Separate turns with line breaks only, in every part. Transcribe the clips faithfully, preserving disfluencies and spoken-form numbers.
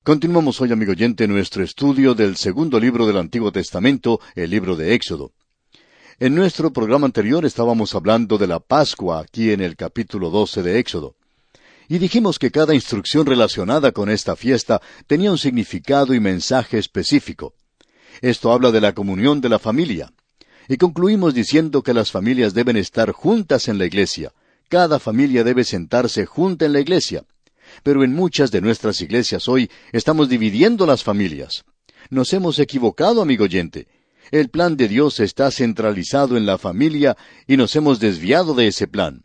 Continuamos hoy, amigo oyente, nuestro estudio del segundo libro del Antiguo Testamento, el libro de Éxodo. En nuestro programa anterior estábamos hablando de la Pascua, aquí en el capítulo doce de Éxodo. Y dijimos que cada instrucción relacionada con esta fiesta tenía un significado y mensaje específico. Esto habla de la comunión de la familia. Y concluimos diciendo que las familias deben estar juntas en la iglesia. Cada familia debe sentarse junta en la iglesia. Pero en muchas de nuestras iglesias hoy estamos dividiendo las familias. Nos hemos equivocado, amigo oyente. El plan de Dios está centralizado en la familia y nos hemos desviado de ese plan.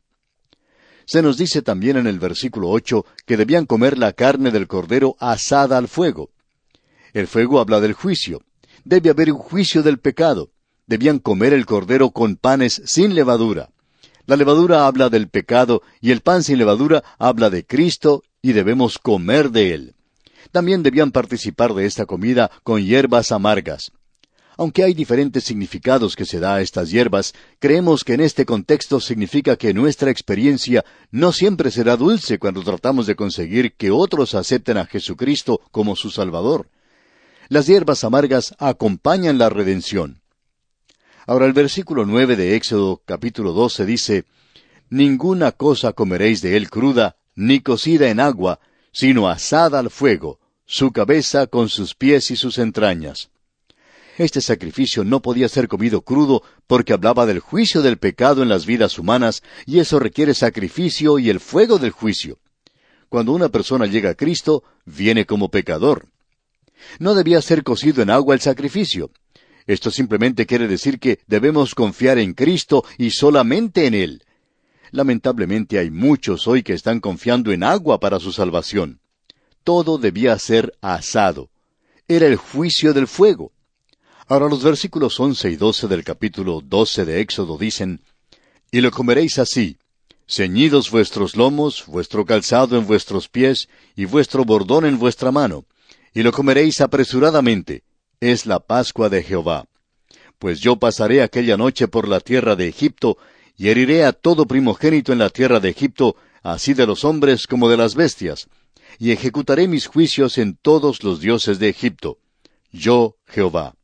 Se nos dice también en el versículo ocho que debían comer la carne del cordero asada al fuego. El fuego habla del juicio. Debe haber un juicio del pecado. Debían comer el cordero con panes sin levadura. La levadura habla del pecado y el pan sin levadura habla de Cristo y debemos comer de él. También debían participar de esta comida con hierbas amargas. Aunque hay diferentes significados que se da a estas hierbas, creemos que en este contexto significa que nuestra experiencia no siempre será dulce cuando tratamos de conseguir que otros acepten a Jesucristo como su Salvador. Las hierbas amargas acompañan la redención. Ahora el versículo nueve de Éxodo capítulo doce dice, «Ninguna cosa comeréis de él cruda, ni cocida en agua, sino asada al fuego, su cabeza con sus pies y sus entrañas». Este sacrificio no podía ser comido crudo porque hablaba del juicio del pecado en las vidas humanas, y eso requiere sacrificio y el fuego del juicio. Cuando una persona llega a Cristo, viene como pecador. No debía ser cocido en agua el sacrificio. Esto simplemente quiere decir que debemos confiar en Cristo y solamente en Él. Lamentablemente hay muchos hoy que están confiando en agua para su salvación. Todo debía ser asado. Era el juicio del fuego. Ahora los versículos once y doce del capítulo doce de Éxodo dicen, «Y lo comeréis así, ceñidos vuestros lomos, vuestro calzado en vuestros pies, y vuestro bordón en vuestra mano, y lo comeréis apresuradamente. Es la Pascua de Jehová. Pues yo pasaré aquella noche por la tierra de Egipto, y heriré a todo primogénito en la tierra de Egipto, así de los hombres como de las bestias, y ejecutaré mis juicios en todos los dioses de Egipto. Yo, Jehová».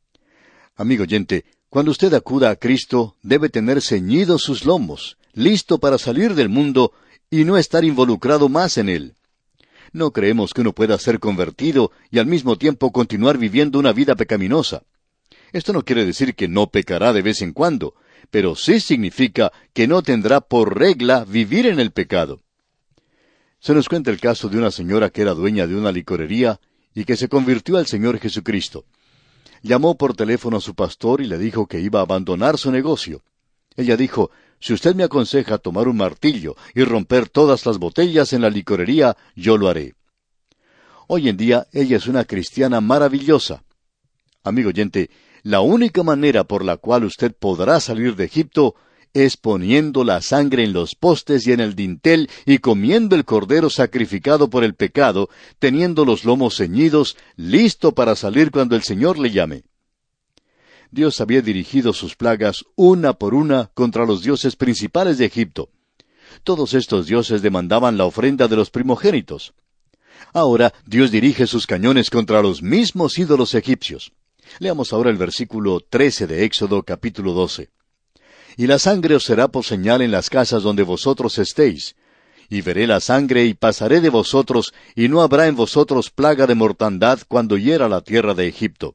Amigo oyente, cuando usted acuda a Cristo, debe tener ceñidos sus lomos, listo para salir del mundo y no estar involucrado más en él. No creemos que uno pueda ser convertido y al mismo tiempo continuar viviendo una vida pecaminosa. Esto no quiere decir que no pecará de vez en cuando, pero sí significa que no tendrá por regla vivir en el pecado. Se nos cuenta el caso de una señora que era dueña de una licorería y que se convirtió al Señor Jesucristo. Llamó por teléfono a su pastor y le dijo que iba a abandonar su negocio. Ella dijo, «Si usted me aconseja tomar un martillo y romper todas las botellas en la licorería, yo lo haré». Hoy en día ella es una cristiana maravillosa. Amigo oyente, la única manera por la cual usted podrá salir de Egipto es poniendo la sangre en los postes y en el dintel y comiendo el cordero sacrificado por el pecado, teniendo los lomos ceñidos, listo para salir cuando el Señor le llame. Dios había dirigido sus plagas una por una contra los dioses principales de Egipto. Todos estos dioses demandaban la ofrenda de los primogénitos. Ahora Dios dirige sus cañones contra los mismos ídolos egipcios. Leamos ahora el versículo trece de Éxodo capítulo doce. «Y la sangre os será por señal en las casas donde vosotros estéis. Y veré la sangre y pasaré de vosotros, y no habrá en vosotros plaga de mortandad cuando hiera la tierra de Egipto».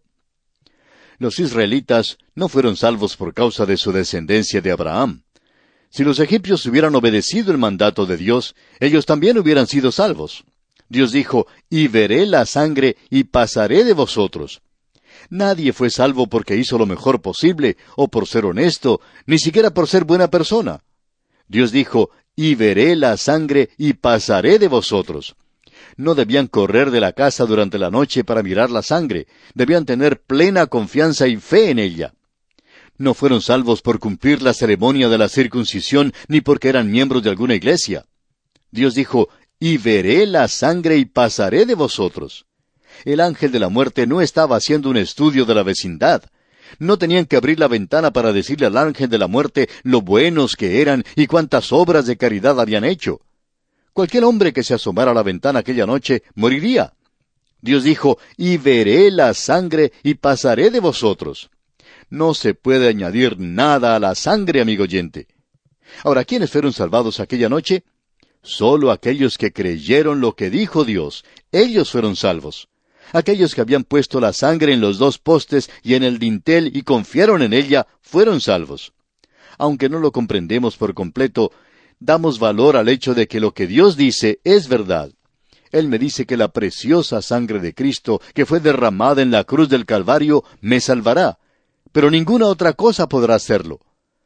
Los israelitas no fueron salvos por causa de su descendencia de Abraham. Si los egipcios hubieran obedecido el mandato de Dios, ellos también hubieran sido salvos. Dios dijo, «Y veré la sangre y pasaré de vosotros». Nadie fue salvo porque hizo lo mejor posible, o por ser honesto, ni siquiera por ser buena persona. Dios dijo, «Y veré la sangre y pasaré de vosotros». No debían correr de la casa durante la noche para mirar la sangre. Debían tener plena confianza y fe en ella. No fueron salvos por cumplir la ceremonia de la circuncisión, ni porque eran miembros de alguna iglesia. Dios dijo, «Y veré la sangre y pasaré de vosotros». El ángel de la muerte no estaba haciendo un estudio de la vecindad. No tenían que abrir la ventana para decirle al ángel de la muerte lo buenos que eran y cuántas obras de caridad habían hecho. Cualquier hombre que se asomara a la ventana aquella noche moriría. Dios dijo, y veré la sangre y pasaré de vosotros. No se puede añadir nada a la sangre, amigo oyente. Ahora, ¿quiénes fueron salvados aquella noche? Solo aquellos que creyeron lo que dijo Dios. Ellos fueron salvos. Aquellos que habían puesto la sangre en los dos postes y en el dintel y confiaron en ella, fueron salvos. Aunque no lo comprendemos por completo, damos valor al hecho de que lo que Dios dice es verdad. Él me dice que la preciosa sangre de Cristo, que fue derramada en la cruz del Calvario, me salvará. Pero ninguna otra cosa podrá hacerlo.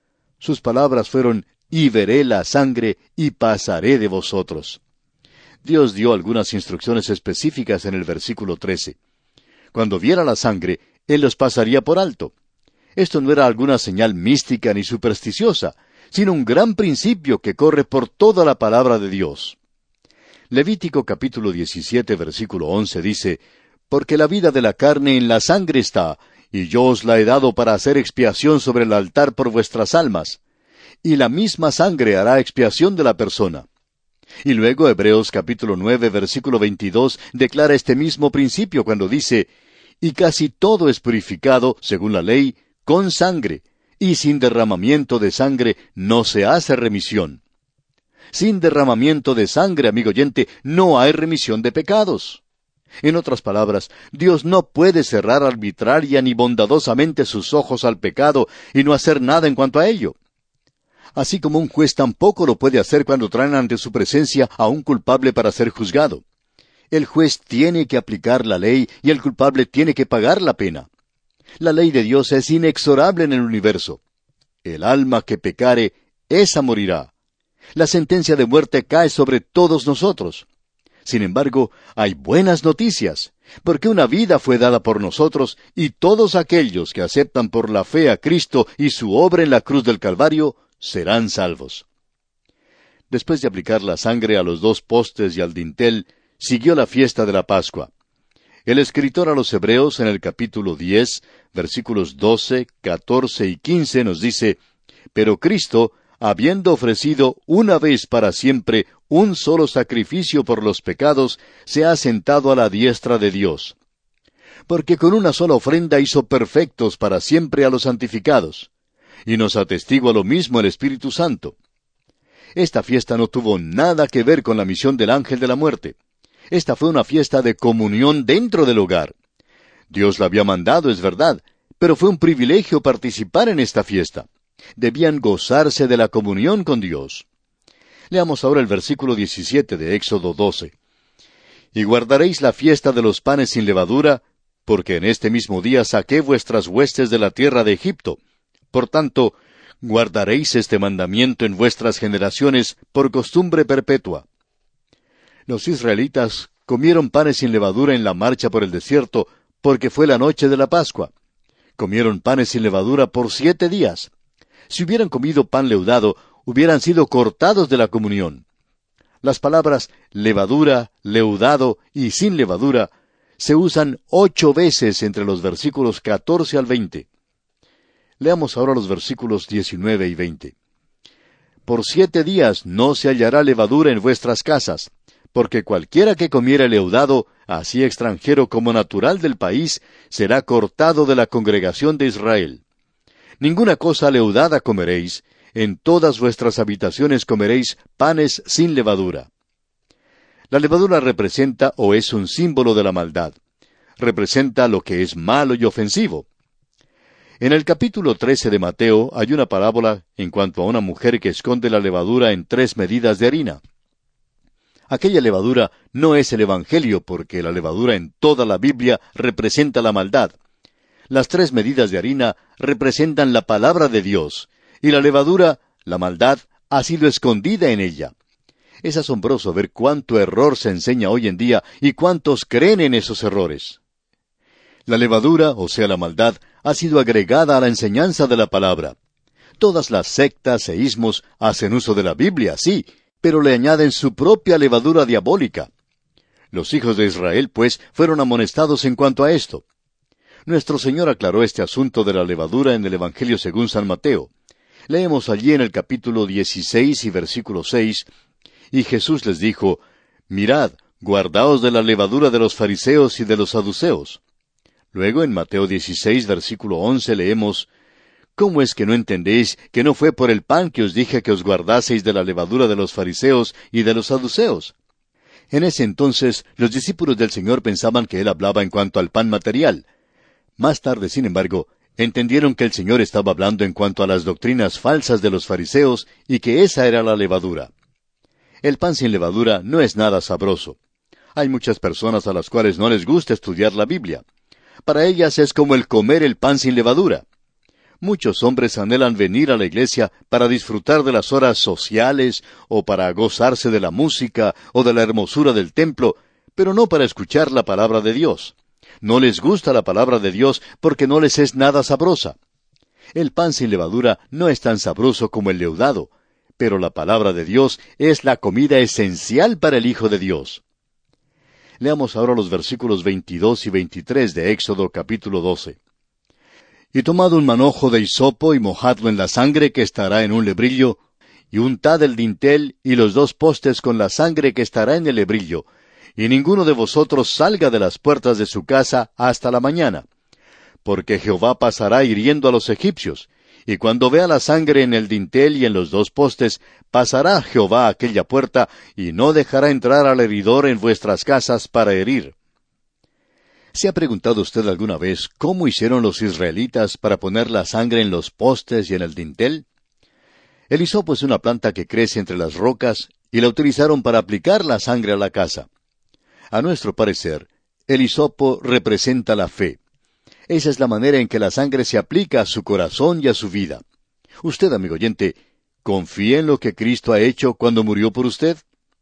Sus palabras fueron, y veré la sangre y pasaré de vosotros. Dios dio algunas instrucciones específicas en el versículo trece. Cuando viera la sangre, Él los pasaría por alto. Esto no era alguna señal mística ni supersticiosa, sino un gran principio que corre por toda la palabra de Dios. Levítico capítulo diecisiete, versículo once dice, «Porque la vida de la carne en la sangre está, y yo os la he dado para hacer expiación sobre el altar por vuestras almas. Y la misma sangre hará expiación de la persona». Y luego Hebreos capítulo nueve, versículo veintidós declara este mismo principio cuando dice, «Y casi todo es purificado, según la ley, con sangre, y sin derramamiento de sangre no se hace remisión». Sin derramamiento de sangre, amigo oyente, no hay remisión de pecados. En otras palabras, Dios no puede cerrar arbitraria ni bondadosamente sus ojos al pecado y no hacer nada en cuanto a ello. Así como un juez tampoco lo puede hacer cuando traen ante su presencia a un culpable para ser juzgado. El juez tiene que aplicar la ley y el culpable tiene que pagar la pena. La ley de Dios es inexorable en el universo. El alma que pecare, esa morirá. La sentencia de muerte cae sobre todos nosotros. Sin embargo, hay buenas noticias, porque una vida fue dada por nosotros, y todos aquellos que aceptan por la fe a Cristo y su obra en la cruz del Calvario, serán salvos. Después de aplicar la sangre a los dos postes y al dintel, siguió la fiesta de la Pascua. El escritor a los Hebreos en el capítulo diez, versículos doce, catorce y quince nos dice, «Pero Cristo, habiendo ofrecido una vez para siempre un solo sacrificio por los pecados, se ha sentado a la diestra de Dios. Porque con una sola ofrenda hizo perfectos para siempre a los santificados. Y nos atestigua lo mismo el Espíritu Santo». Esta fiesta no tuvo nada que ver con la misión del ángel de la muerte. Esta fue una fiesta de comunión dentro del hogar. Dios la había mandado, es verdad, pero fue un privilegio participar en esta fiesta. Debían gozarse de la comunión con Dios. Leamos ahora el versículo diecisiete de Éxodo doce. «Y guardaréis la fiesta de los panes sin levadura, porque en este mismo día saqué vuestras huestes de la tierra de Egipto. Por tanto, guardaréis este mandamiento en vuestras generaciones por costumbre perpetua». Los israelitas comieron panes sin levadura en la marcha por el desierto, porque fue la noche de la Pascua. Comieron panes sin levadura por siete días. Si hubieran comido pan leudado, hubieran sido cortados de la comunión. Las palabras levadura, leudado y sin levadura se usan ocho veces entre los versículos catorce al veinte. Leamos ahora los versículos diecinueve y veinte. «Por siete días no se hallará levadura en vuestras casas, porque cualquiera que comiere leudado, así extranjero como natural del país, será cortado de la congregación de Israel. Ninguna cosa leudada comeréis, en todas vuestras habitaciones comeréis panes sin levadura». La levadura representa o es un símbolo de la maldad. Representa lo que es malo y ofensivo. En el capítulo trece de Mateo hay una parábola en cuanto a una mujer que esconde la levadura en tres medidas de harina. Aquella levadura no es el Evangelio, porque la levadura en toda la Biblia representa la maldad. Las tres medidas de harina representan la palabra de Dios, y la levadura, la maldad, ha sido escondida en ella. Es asombroso ver cuánto error se enseña hoy en día y cuántos creen en esos errores. La levadura, o sea la maldad, ha sido agregada a la enseñanza de la palabra. Todas las sectas e ismos hacen uso de la Biblia, sí, pero le añaden su propia levadura diabólica. Los hijos de Israel, pues, fueron amonestados en cuanto a esto. Nuestro Señor aclaró este asunto de la levadura en el Evangelio según San Mateo. Leemos allí en el capítulo dieciséis y versículo seis, «Y Jesús les dijo, Mirad, guardaos de la levadura de los fariseos y de los saduceos. Luego, en Mateo dieciséis, versículo once, leemos, ¿Cómo es que no entendéis que no fue por el pan que os dije que os guardaseis de la levadura de los fariseos y de los saduceos? En ese entonces, los discípulos del Señor pensaban que Él hablaba en cuanto al pan material. Más tarde, sin embargo, entendieron que el Señor estaba hablando en cuanto a las doctrinas falsas de los fariseos y que esa era la levadura. El pan sin levadura no es nada sabroso. Hay muchas personas a las cuales no les gusta estudiar la Biblia. Para ellas es como el comer el pan sin levadura. Muchos hombres anhelan venir a la iglesia para disfrutar de las horas sociales o para gozarse de la música o de la hermosura del templo, pero no para escuchar la palabra de Dios. No les gusta la palabra de Dios porque no les es nada sabrosa. El pan sin levadura no es tan sabroso como el leudado, pero la palabra de Dios es la comida esencial para el Hijo de Dios. Leamos ahora los versículos veintidós y veintitrés de Éxodo capítulo doce. Y tomad un manojo de hisopo y mojadlo en la sangre que estará en un lebrillo, y untad el dintel y los dos postes con la sangre que estará en el lebrillo, y ninguno de vosotros salga de las puertas de su casa hasta la mañana. Porque Jehová pasará hiriendo a los egipcios, y cuando vea la sangre en el dintel y en los dos postes, pasará Jehová aquella puerta, y no dejará entrar al heridor en vuestras casas para herir. ¿Se ha preguntado usted alguna vez cómo hicieron los israelitas para poner la sangre en los postes y en el dintel? El hisopo es una planta que crece entre las rocas, y la utilizaron para aplicar la sangre a la casa. A nuestro parecer, el hisopo representa la fe. Esa es la manera en que la sangre se aplica a su corazón y a su vida. Usted, amigo oyente, ¿confía en lo que Cristo ha hecho cuando murió por usted?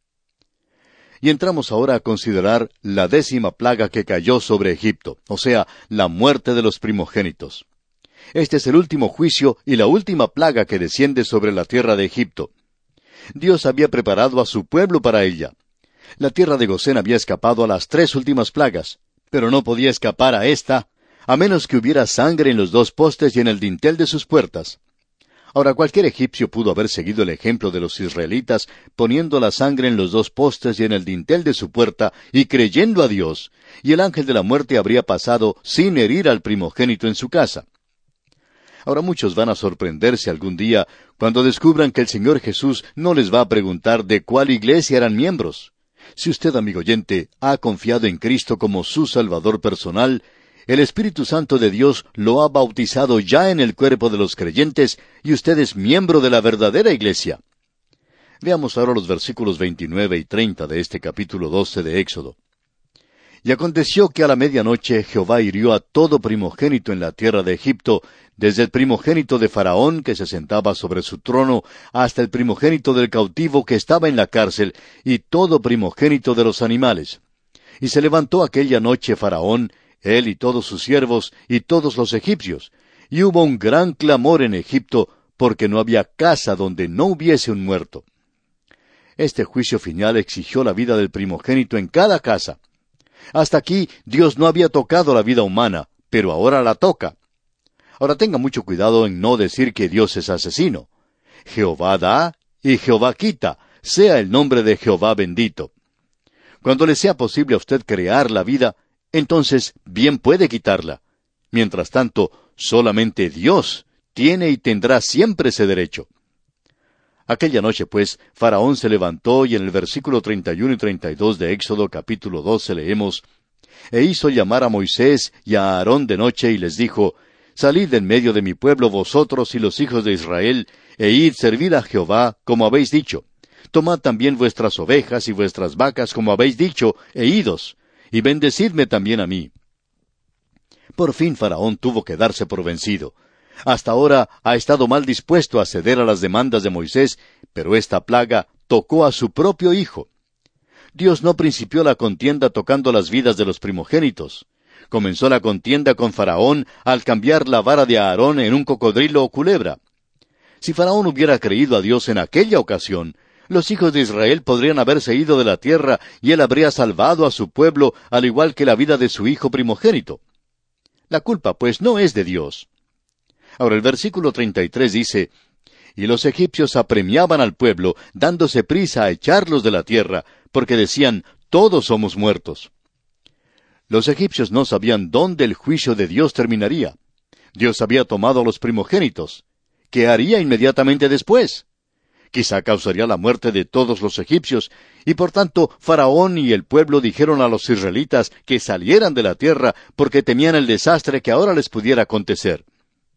Y entramos ahora a considerar la décima plaga que cayó sobre Egipto, o sea, la muerte de los primogénitos. Este es el último juicio y la última plaga que desciende sobre la tierra de Egipto. Dios había preparado a su pueblo para ella. La tierra de Gosén había escapado a las tres últimas plagas, pero no podía escapar a esta, a menos que hubiera sangre en los dos postes y en el dintel de sus puertas. Ahora, cualquier egipcio pudo haber seguido el ejemplo de los israelitas, poniendo la sangre en los dos postes y en el dintel de su puerta, y creyendo a Dios, y el ángel de la muerte habría pasado sin herir al primogénito en su casa. Ahora muchos van a sorprenderse algún día cuando descubran que el Señor Jesús no les va a preguntar de cuál iglesia eran miembros. Si usted, amigo oyente, ha confiado en Cristo como su Salvador personal, el Espíritu Santo de Dios lo ha bautizado ya en el cuerpo de los creyentes y usted es miembro de la verdadera iglesia. Veamos ahora los versículos veintinueve y treinta de este capítulo doce de Éxodo. Y aconteció que a la medianoche Jehová hirió a todo primogénito en la tierra de Egipto, desde el primogénito de Faraón que se sentaba sobre su trono, hasta el primogénito del cautivo que estaba en la cárcel, y todo primogénito de los animales. Y se levantó aquella noche Faraón, él y todos sus siervos, y todos los egipcios, y hubo un gran clamor en Egipto, porque no había casa donde no hubiese un muerto. Este juicio final exigió la vida del primogénito en cada casa. Hasta aquí Dios no había tocado la vida humana, pero ahora la toca. Ahora tenga mucho cuidado en no decir que Dios es asesino. Jehová da y Jehová quita, sea el nombre de Jehová bendito. Cuando le sea posible a usted crear la vida, entonces bien puede quitarla. Mientras tanto, solamente Dios tiene y tendrá siempre ese derecho. Aquella noche, pues, Faraón se levantó y en el versículo treinta y uno y treinta y dos de Éxodo capítulo doce leemos, E hizo llamar a Moisés y a Aarón de noche y les dijo, Salid en medio de mi pueblo vosotros y los hijos de Israel, e id servid a Jehová, como habéis dicho. Tomad también vuestras ovejas y vuestras vacas, como habéis dicho, e idos, y bendecidme también a mí. Por fin Faraón tuvo que darse por vencido. Hasta ahora ha estado mal dispuesto a ceder a las demandas de Moisés, pero esta plaga tocó a su propio hijo. Dios no principió la contienda tocando las vidas de los primogénitos. Comenzó la contienda con Faraón al cambiar la vara de Aarón en un cocodrilo o culebra. Si Faraón hubiera creído a Dios en aquella ocasión, los hijos de Israel podrían haberse ido de la tierra y él habría salvado a su pueblo al igual que la vida de su hijo primogénito. La culpa, pues, no es de Dios. Ahora el versículo treinta y tres dice, Y los egipcios apremiaban al pueblo, dándose prisa a echarlos de la tierra, porque decían, todos somos muertos. Los egipcios no sabían dónde el juicio de Dios terminaría. Dios había tomado a los primogénitos. ¿Qué haría inmediatamente después? Quizá causaría la muerte de todos los egipcios, y por tanto Faraón y el pueblo dijeron a los israelitas que salieran de la tierra porque temían el desastre que ahora les pudiera acontecer.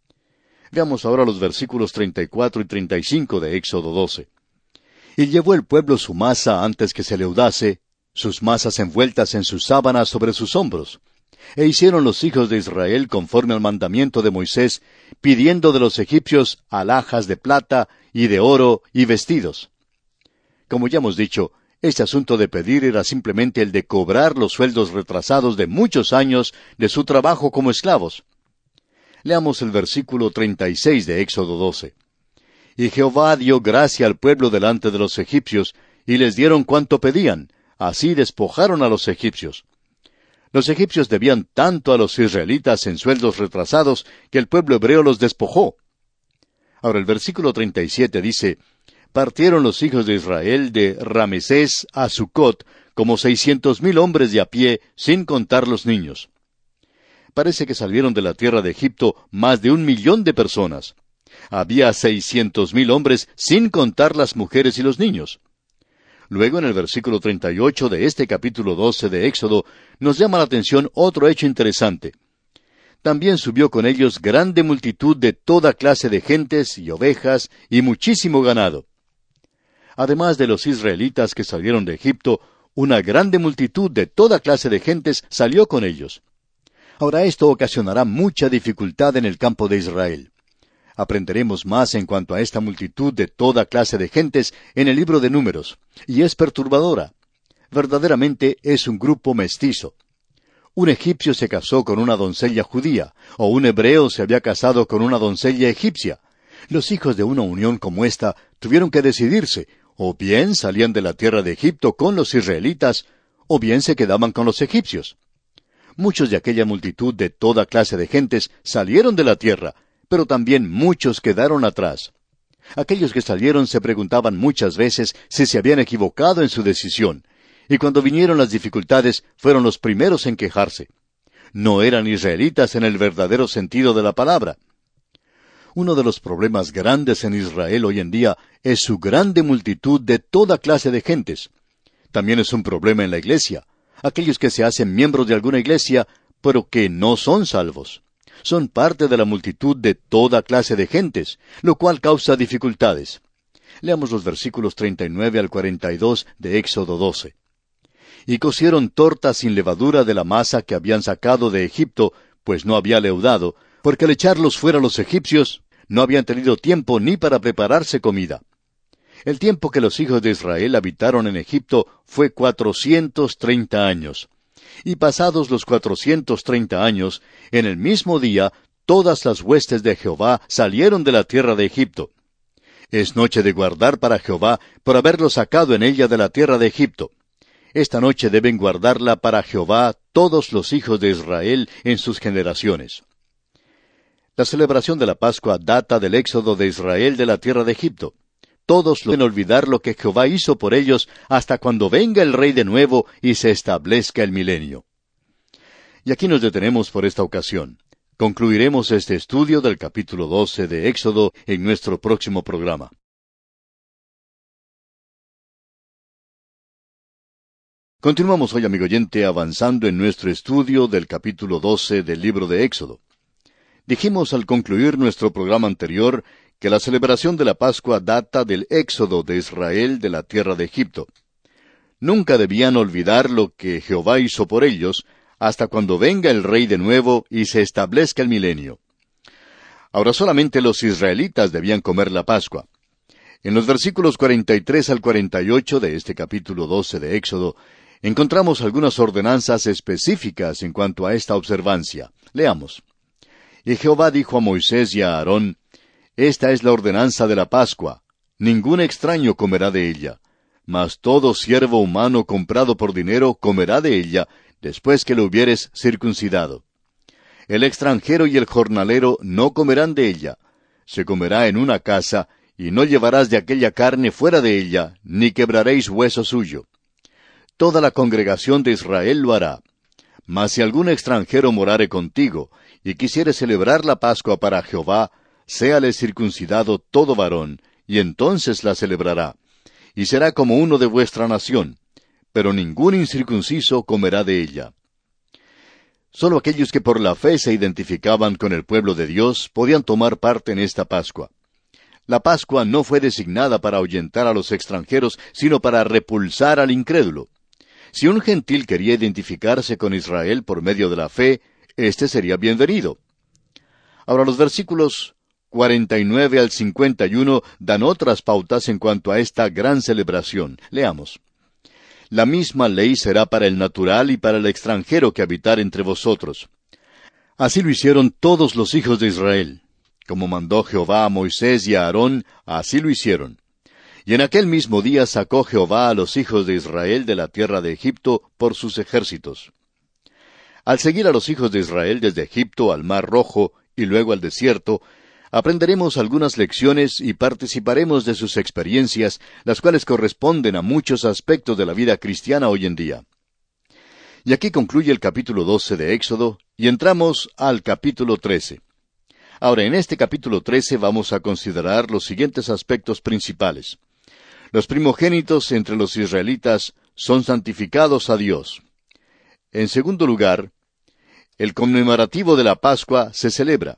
Veamos ahora los versículos treinta y cuatro y treinta y cinco de Éxodo doce. Y llevó el pueblo su masa antes que se leudase, sus masas envueltas en sus sábanas sobre sus hombros. E hicieron los hijos de Israel conforme al mandamiento de Moisés, pidiendo de los egipcios alhajas de plata y de oro y vestidos. Como ya hemos dicho, este asunto de pedir era simplemente el de cobrar los sueldos retrasados de muchos años de su trabajo como esclavos. Leamos el versículo treinta y seis de Éxodo doce. Y Jehová dio gracia al pueblo delante de los egipcios, y les dieron cuanto pedían, así despojaron a los egipcios. Los egipcios debían tanto a los israelitas en sueldos retrasados que el pueblo hebreo los despojó. Ahora el versículo treinta y siete dice, partieron los hijos de Israel de Ramesés a Sucot como seiscientos mil hombres de a pie, sin contar los niños. Parece que salieron de la tierra de Egipto más de un millón de personas. Había seiscientos mil hombres, sin contar las mujeres y los niños. Luego, en el versículo treinta y ocho de este capítulo doce de Éxodo, nos llama la atención otro hecho interesante. También subió con ellos grande multitud de toda clase de gentes y ovejas y muchísimo ganado. Además de los israelitas que salieron de Egipto, una grande multitud de toda clase de gentes salió con ellos. Ahora esto ocasionará mucha dificultad en el campo de Israel. Aprenderemos más en cuanto a esta multitud de toda clase de gentes en el libro de Números, y es perturbadora. Verdaderamente es un grupo mestizo. Un egipcio se casó con una doncella judía, o un hebreo se había casado con una doncella egipcia. Los hijos de una unión como esta tuvieron que decidirse, o bien salían de la tierra de Egipto con los israelitas, o bien se quedaban con los egipcios. Muchos de aquella multitud de toda clase de gentes salieron de la tierra, pero también muchos quedaron atrás. Aquellos que salieron se preguntaban muchas veces si se habían equivocado en su decisión, y cuando vinieron las dificultades fueron los primeros en quejarse. No eran israelitas en el verdadero sentido de la palabra. Uno de los problemas grandes en Israel hoy en día es su grande multitud de toda clase de gentes. También es un problema en la iglesia. Aquellos que se hacen miembros de alguna iglesia, pero que no son salvos. Son parte de la multitud de toda clase de gentes, lo cual causa dificultades. Leamos los versículos treinta y nueve al cuarenta y dos de Éxodo doce. Y cocieron tortas sin levadura de la masa que habían sacado de Egipto, pues no había leudado, porque al echarlos fuera los egipcios, no habían tenido tiempo ni para prepararse comida. El tiempo que los hijos de Israel habitaron en Egipto fue cuatrocientos treinta años. Y pasados los cuatrocientos treinta años, en el mismo día, todas las huestes de Jehová salieron de la tierra de Egipto. Es noche de guardar para Jehová por haberlo sacado en ella de la tierra de Egipto. Esta noche deben guardarla para Jehová todos los hijos de Israel en sus generaciones. La celebración de la Pascua data del éxodo de Israel de la tierra de Egipto. Todos no deben olvidar lo que Jehová hizo por ellos hasta cuando venga el Rey de nuevo y se establezca el milenio. Y aquí nos detenemos por esta ocasión. Concluiremos este estudio del capítulo doce de Éxodo en nuestro próximo programa. Continuamos hoy, amigo oyente, avanzando en nuestro estudio del capítulo doce del libro de Éxodo. Dijimos al concluir nuestro programa anterior que la celebración de la Pascua data del éxodo de Israel de la tierra de Egipto. Nunca debían olvidar lo que Jehová hizo por ellos, hasta cuando venga el Rey de nuevo y se establezca el milenio. Ahora solamente los israelitas debían comer la Pascua. En los versículos cuarenta y tres al cuarenta y ocho de este capítulo doce de Éxodo, encontramos algunas ordenanzas específicas en cuanto a esta observancia. Leamos. Y Jehová dijo a Moisés y a Aarón, Esta es la ordenanza de la Pascua. Ningún extraño comerá de ella, mas todo siervo humano comprado por dinero comerá de ella, después que lo hubieres circuncidado. El extranjero y el jornalero no comerán de ella. Se comerá en una casa, y no llevarás de aquella carne fuera de ella, ni quebraréis hueso suyo. toda la congregación de Israel lo hará. Mas si algún extranjero morare contigo, y quisiere celebrar la Pascua para Jehová, séale circuncidado todo varón, y entonces la celebrará, y será como uno de vuestra nación, pero ningún incircunciso comerá de ella. Solo aquellos que por la fe se identificaban con el pueblo de Dios podían tomar parte en esta Pascua. La Pascua no fue designada para ahuyentar a los extranjeros, sino para repulsar al incrédulo. Si un gentil quería identificarse con Israel por medio de la fe, éste sería bienvenido. Ahora los versículos cuarenta y nueve al cincuenta y uno dan otras pautas en cuanto a esta gran celebración. Leamos. La misma ley será para el natural y para el extranjero que habitar entre vosotros. Así lo hicieron todos los hijos de Israel. Como mandó Jehová a Moisés y a Aarón, así lo hicieron. Y en aquel mismo día sacó Jehová a los hijos de Israel de la tierra de Egipto por sus ejércitos. Al seguir a los hijos de Israel desde Egipto al Mar Rojo y luego al desierto, aprenderemos algunas lecciones y participaremos de sus experiencias, las cuales corresponden a muchos aspectos de la vida cristiana hoy en día. Y aquí concluye el capítulo doce de Éxodo, y entramos al capítulo trece. Ahora, en este capítulo trece vamos a considerar los siguientes aspectos principales. Los primogénitos entre los israelitas son santificados a Dios. En segundo lugar, el conmemorativo de la Pascua se celebra.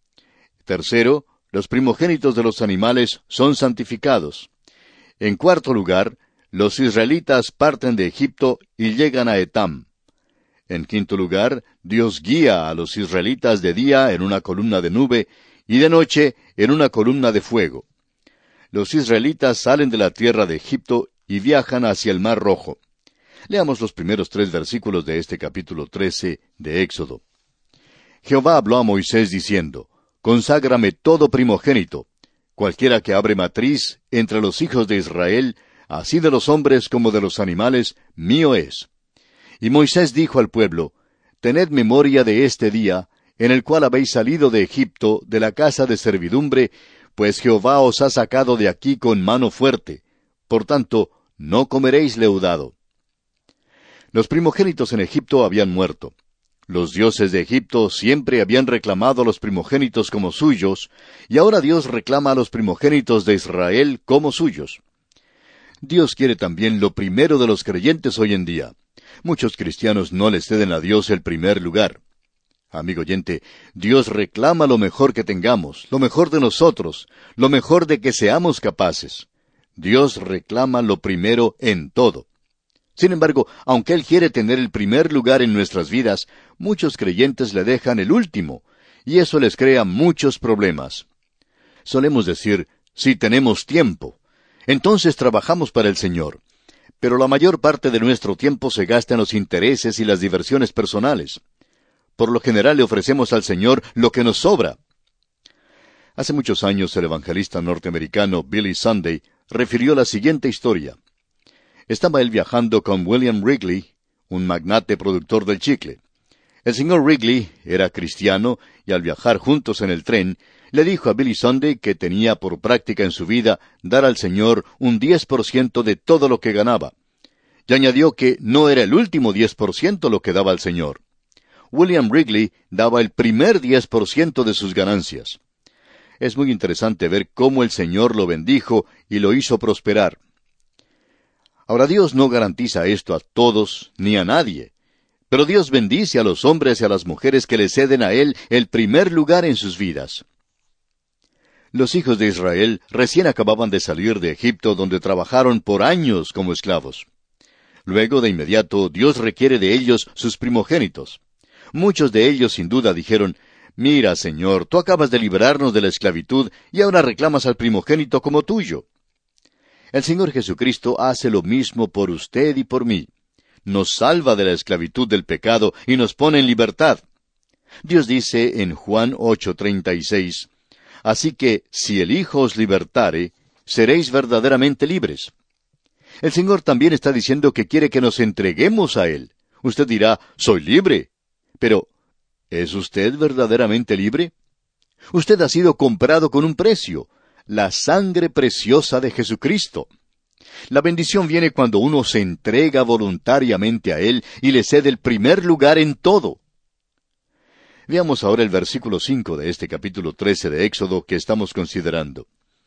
Tercero, los primogénitos de los animales son santificados. En cuarto lugar, los israelitas parten de Egipto y llegan a Etam. En quinto lugar, Dios guía a los israelitas de día en una columna de nube y de noche en una columna de fuego. Los israelitas salen de la tierra de Egipto y viajan hacia el Mar Rojo. Leamos los primeros tres versículos de este capítulo trece de Éxodo. Jehová habló a Moisés diciendo, Conságrame todo primogénito, cualquiera que abre matriz entre los hijos de Israel, así de los hombres como de los animales, mío es. Y Moisés dijo al pueblo, Tened memoria de este día, en el cual habéis salido de Egipto, de la casa de servidumbre, pues Jehová os ha sacado de aquí con mano fuerte. Por tanto, no comeréis leudado. Los primogénitos en Egipto habían muerto. Los dioses de Egipto siempre habían reclamado a los primogénitos como suyos, y ahora Dios reclama a los primogénitos de Israel como suyos. Dios quiere también lo primero de los creyentes hoy en día. Muchos cristianos no le ceden a Dios el primer lugar. Amigo oyente, Dios reclama lo mejor que tengamos, lo mejor de nosotros, lo mejor de que seamos capaces. Dios reclama lo primero en todo. Sin embargo, aunque Él quiere tener el primer lugar en nuestras vidas, muchos creyentes le dejan el último, y eso les crea muchos problemas. Solemos decir, si tenemos tiempo, entonces trabajamos para el Señor. Pero la mayor parte de nuestro tiempo se gasta en los intereses y las diversiones personales. Por lo general le ofrecemos al Señor lo que nos sobra. Hace muchos años el evangelista norteamericano Billy Sunday refirió la siguiente historia. Estaba él viajando con William Wrigley, un magnate productor del chicle. El señor Wrigley era cristiano y al viajar juntos en el tren, le dijo a Billy Sunday que tenía por práctica en su vida dar al Señor un diez por ciento de todo lo que ganaba. Y añadió que no era el último diez por ciento lo que daba al Señor. William Wrigley daba el primer diez por ciento de sus ganancias. Es muy interesante ver cómo el Señor lo bendijo y lo hizo prosperar. Ahora Dios no garantiza esto a todos ni a nadie, pero Dios bendice a los hombres y a las mujeres que le ceden a Él el primer lugar en sus vidas. Los hijos de Israel recién acababan de salir de Egipto, donde trabajaron por años como esclavos. Luego, de inmediato, Dios requiere de ellos sus primogénitos. Muchos de ellos sin duda dijeron, «Mira, Señor, tú acabas de liberarnos de la esclavitud y ahora reclamas al primogénito como tuyo». El Señor Jesucristo hace lo mismo por usted y por mí. Nos salva de la esclavitud del pecado y nos pone en libertad. Dios dice en Juan ocho treinta y seis, «Así que, si el Hijo os libertare, seréis verdaderamente libres». El Señor también está diciendo que quiere que nos entreguemos a Él. Usted dirá, «Soy libre». Pero, ¿es usted verdaderamente libre? Usted ha sido comprado con un precio, la sangre preciosa de Jesucristo. La bendición viene cuando uno se entrega voluntariamente a Él y le cede el primer lugar en todo. Veamos ahora el versículo cinco de este capítulo trece de Éxodo que estamos considerando.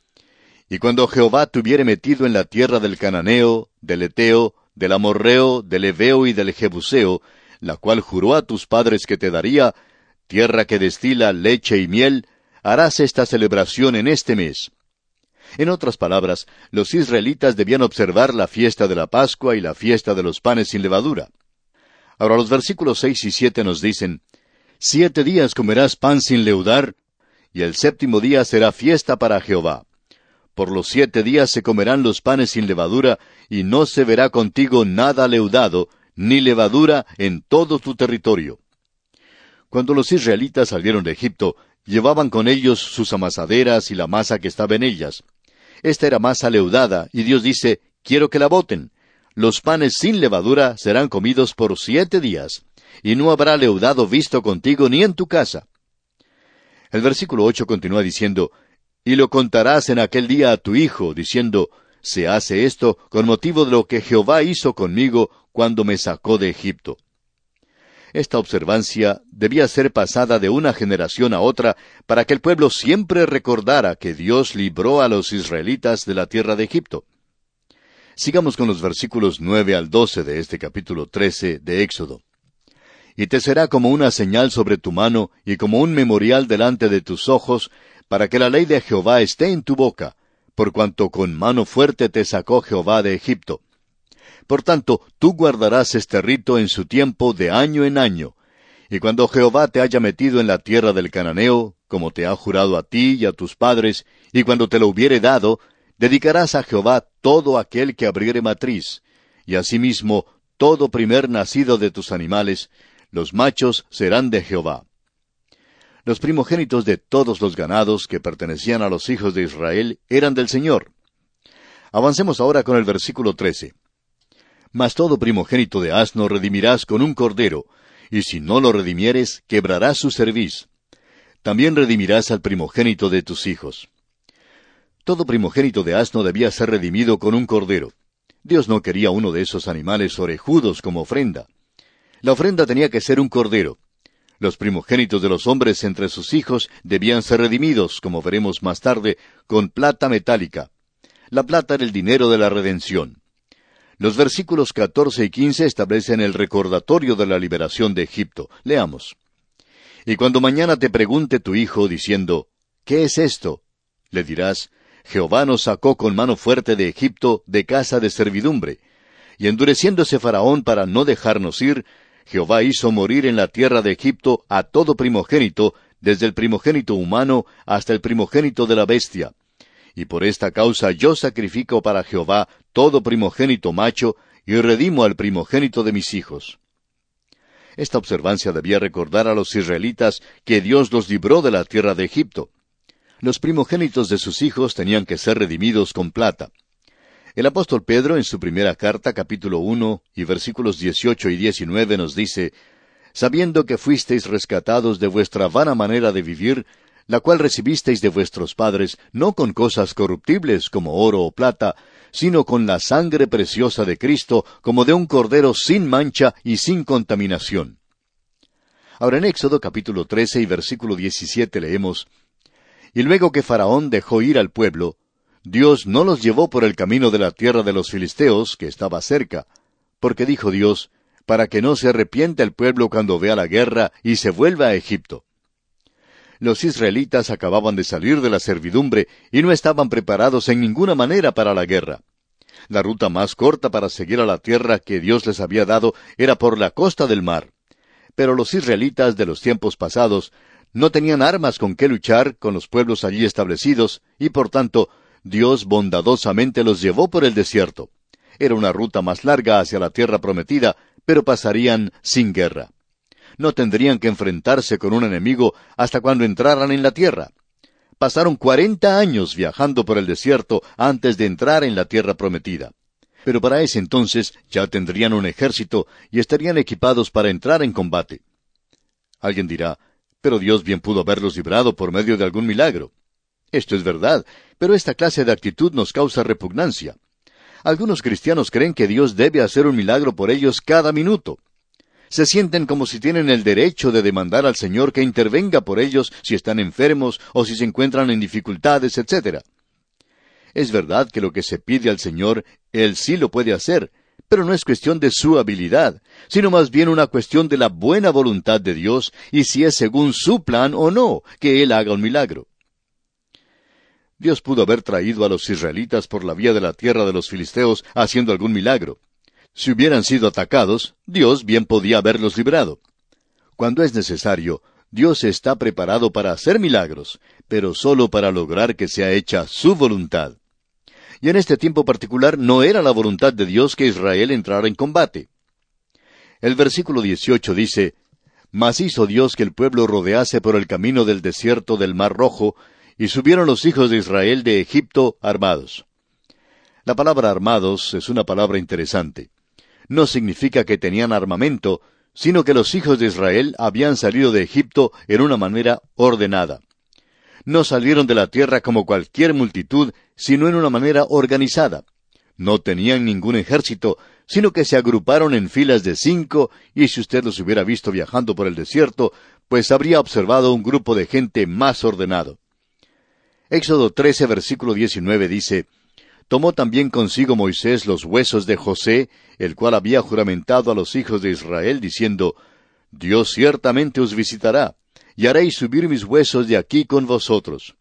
Y cuando Jehová te hubiere metido en la tierra del Cananeo, del Eteo, del Amorreo, del Heveo y del Jebuseo, la cual juró a tus padres que te daría, tierra que destila leche y miel, harás esta celebración en este mes. En otras palabras, los israelitas debían observar la fiesta de la Pascua y la fiesta de los panes sin levadura. Ahora los versículos seis y siete nos dicen, Siete días comerás pan sin leudar, y el séptimo día será fiesta para Jehová. Por los siete días se comerán los panes sin levadura, y no se verá contigo nada leudado, ni levadura en todo tu territorio. Cuando los israelitas salieron de Egipto, llevaban con ellos sus amasaderas y la masa que estaba en ellas. Esta era masa leudada, y Dios dice, quiero que la boten. Los panes sin levadura serán comidos por siete días, y no habrá leudado visto contigo ni en tu casa. El versículo ocho continúa diciendo, Y lo contarás en aquel día a tu hijo, diciendo, Se hace esto con motivo de lo que Jehová hizo conmigo cuando me sacó de Egipto. Esta observancia debía ser pasada de una generación a otra para que el pueblo siempre recordara que Dios libró a los israelitas de la tierra de Egipto. Sigamos con los versículos nueve al doce de este capítulo trece de Éxodo. Y te será como una señal sobre tu mano y como un memorial delante de tus ojos, para que la ley de Jehová esté en tu boca, por cuanto con mano fuerte te sacó Jehová de Egipto. Por tanto, tú guardarás este rito en su tiempo de año en año. Y cuando Jehová te haya metido en la tierra del Cananeo, como te ha jurado a ti y a tus padres, y cuando te lo hubiere dado, dedicarás a Jehová todo aquel que abriere matriz, y asimismo todo primer nacido de tus animales, los machos serán de Jehová. Los primogénitos de todos los ganados que pertenecían a los hijos de Israel eran del Señor. Avancemos ahora con el versículo trece. Mas todo primogénito de asno redimirás con un cordero, y si no lo redimieres, quebrarás su cerviz. También redimirás al primogénito de tus hijos. Todo primogénito de asno debía ser redimido con un cordero. Dios no quería uno de esos animales orejudos como ofrenda. La ofrenda tenía que ser un cordero. Los primogénitos de los hombres entre sus hijos debían ser redimidos, como veremos más tarde, con plata metálica. La plata era el dinero de la redención. Los versículos catorce y quince establecen el recordatorio de la liberación de Egipto. Leamos. Y cuando mañana te pregunte tu hijo, diciendo, ¿qué es esto? Le dirás, Jehová nos sacó con mano fuerte de Egipto, de casa de servidumbre. Y endureciéndose Faraón para no dejarnos ir, Jehová hizo morir en la tierra de Egipto a todo primogénito, desde el primogénito humano hasta el primogénito de la bestia. Y por esta causa yo sacrifico para Jehová todo primogénito macho, y redimo al primogénito de mis hijos. Esta observancia debía recordar a los israelitas que Dios los libró de la tierra de Egipto. Los primogénitos de sus hijos tenían que ser redimidos con plata. El apóstol Pedro, en su primera carta, capítulo uno, y versículos dieciocho y diecinueve, nos dice, sabiendo que fuisteis rescatados de vuestra vana manera de vivir, la cual recibisteis de vuestros padres, no con cosas corruptibles como oro o plata, sino con la sangre preciosa de Cristo, como de un cordero sin mancha y sin contaminación. Ahora en Éxodo capítulo trece y versículo diecisiete leemos, Y luego que Faraón dejó ir al pueblo, Dios no los llevó por el camino de la tierra de los filisteos, que estaba cerca, porque dijo Dios, para que no se arrepienta el pueblo cuando vea la guerra y se vuelva a Egipto. Los israelitas acababan de salir de la servidumbre y no estaban preparados en ninguna manera para la guerra. La ruta más corta para seguir a la tierra que Dios les había dado era por la costa del mar. Pero los israelitas de los tiempos pasados no tenían armas con que luchar con los pueblos allí establecidos, y por tanto, Dios bondadosamente los llevó por el desierto. Era una ruta más larga hacia la tierra prometida, pero pasarían sin guerra. No tendrían que enfrentarse con un enemigo hasta cuando entraran en la tierra. Pasaron cuarenta años viajando por el desierto antes de entrar en la tierra prometida. Pero para ese entonces ya tendrían un ejército y estarían equipados para entrar en combate. Alguien dirá, pero Dios bien pudo haberlos librado por medio de algún milagro. Esto es verdad, pero esta clase de actitud nos causa repugnancia. Algunos cristianos creen que Dios debe hacer un milagro por ellos cada minuto. Se sienten como si tienen el derecho de demandar al Señor que intervenga por ellos si están enfermos o si se encuentran en dificultades, etcétera. Es verdad que lo que se pide al Señor, Él sí lo puede hacer, pero no es cuestión de su habilidad, sino más bien una cuestión de la buena voluntad de Dios y si es según su plan o no que Él haga un milagro. Dios pudo haber traído a los israelitas por la vía de la tierra de los filisteos haciendo algún milagro. Si hubieran sido atacados, Dios bien podía haberlos librado. Cuando es necesario, Dios está preparado para hacer milagros, pero solo para lograr que sea hecha su voluntad. Y en este tiempo particular no era la voluntad de Dios que Israel entrara en combate. El versículo dieciocho dice, «Mas hizo Dios que el pueblo rodease por el camino del desierto del Mar Rojo, y subieron los hijos de Israel de Egipto armados». La palabra armados es una palabra interesante. No significa que tenían armamento, sino que los hijos de Israel habían salido de Egipto en una manera ordenada. No salieron de la tierra como cualquier multitud, sino en una manera organizada. No tenían ningún ejército, sino que se agruparon en filas de cinco, y si usted los hubiera visto viajando por el desierto, pues habría observado un grupo de gente más ordenado. Éxodo trece, versículo diecinueve dice, «Tomó también consigo Moisés los huesos de José, el cual había juramentado a los hijos de Israel, diciendo, Dios ciertamente os visitará, y haréis subir mis huesos de aquí con vosotros».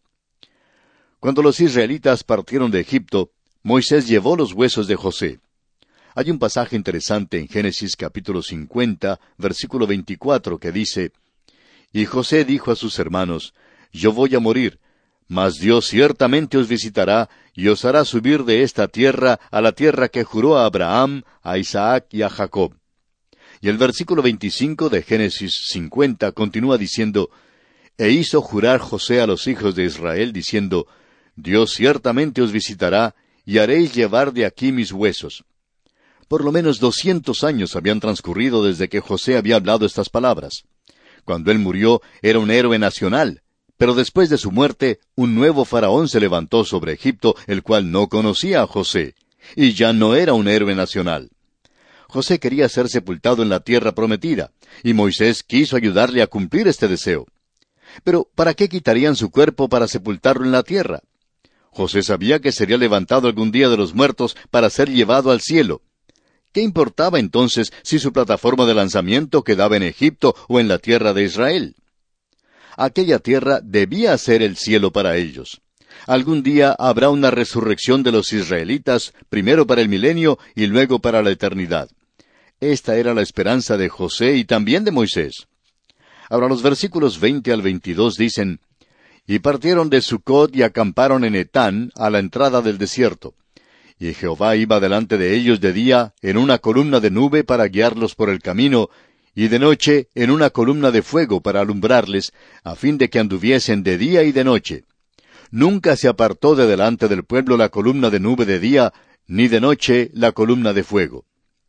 Cuando los israelitas partieron de Egipto, Moisés llevó los huesos de José. Hay un pasaje interesante en Génesis capítulo cincuenta, versículo veinticuatro, que dice, «Y José dijo a sus hermanos, Yo voy a morir, mas Dios ciertamente os visitará, y os hará subir de esta tierra a la tierra que juró a Abraham, a Isaac y a Jacob». Y el versículo veinticinco de Génesis cincuenta continúa diciendo, «E hizo jurar José a los hijos de Israel, diciendo, Dios ciertamente os visitará, y haréis llevar de aquí mis huesos». Por lo menos doscientos años habían transcurrido desde que José había hablado estas palabras. Cuando él murió, era un héroe nacional, pero después de su muerte, un nuevo faraón se levantó sobre Egipto, el cual no conocía a José, y ya no era un héroe nacional. José quería ser sepultado en la tierra prometida, y Moisés quiso ayudarle a cumplir este deseo. Pero, ¿para qué quitarían su cuerpo para sepultarlo en la tierra? José sabía que sería levantado algún día de los muertos para ser llevado al cielo. ¿Qué importaba entonces si su plataforma de lanzamiento quedaba en Egipto o en la tierra de Israel? Aquella tierra debía ser el cielo para ellos. Algún día habrá una resurrección de los israelitas, primero para el milenio y luego para la eternidad. Esta era la esperanza de José y también de Moisés. Ahora los versículos veinte al veintidós dicen, «Y partieron de Sucot y acamparon en Etán, a la entrada del desierto. Y Jehová iba delante de ellos de día en una columna de nube para guiarlos por el camino, y de noche en una columna de fuego para alumbrarles, a fin de que anduviesen de día y de noche. Nunca se apartó de delante del pueblo la columna de nube de día, ni de noche la columna de fuego».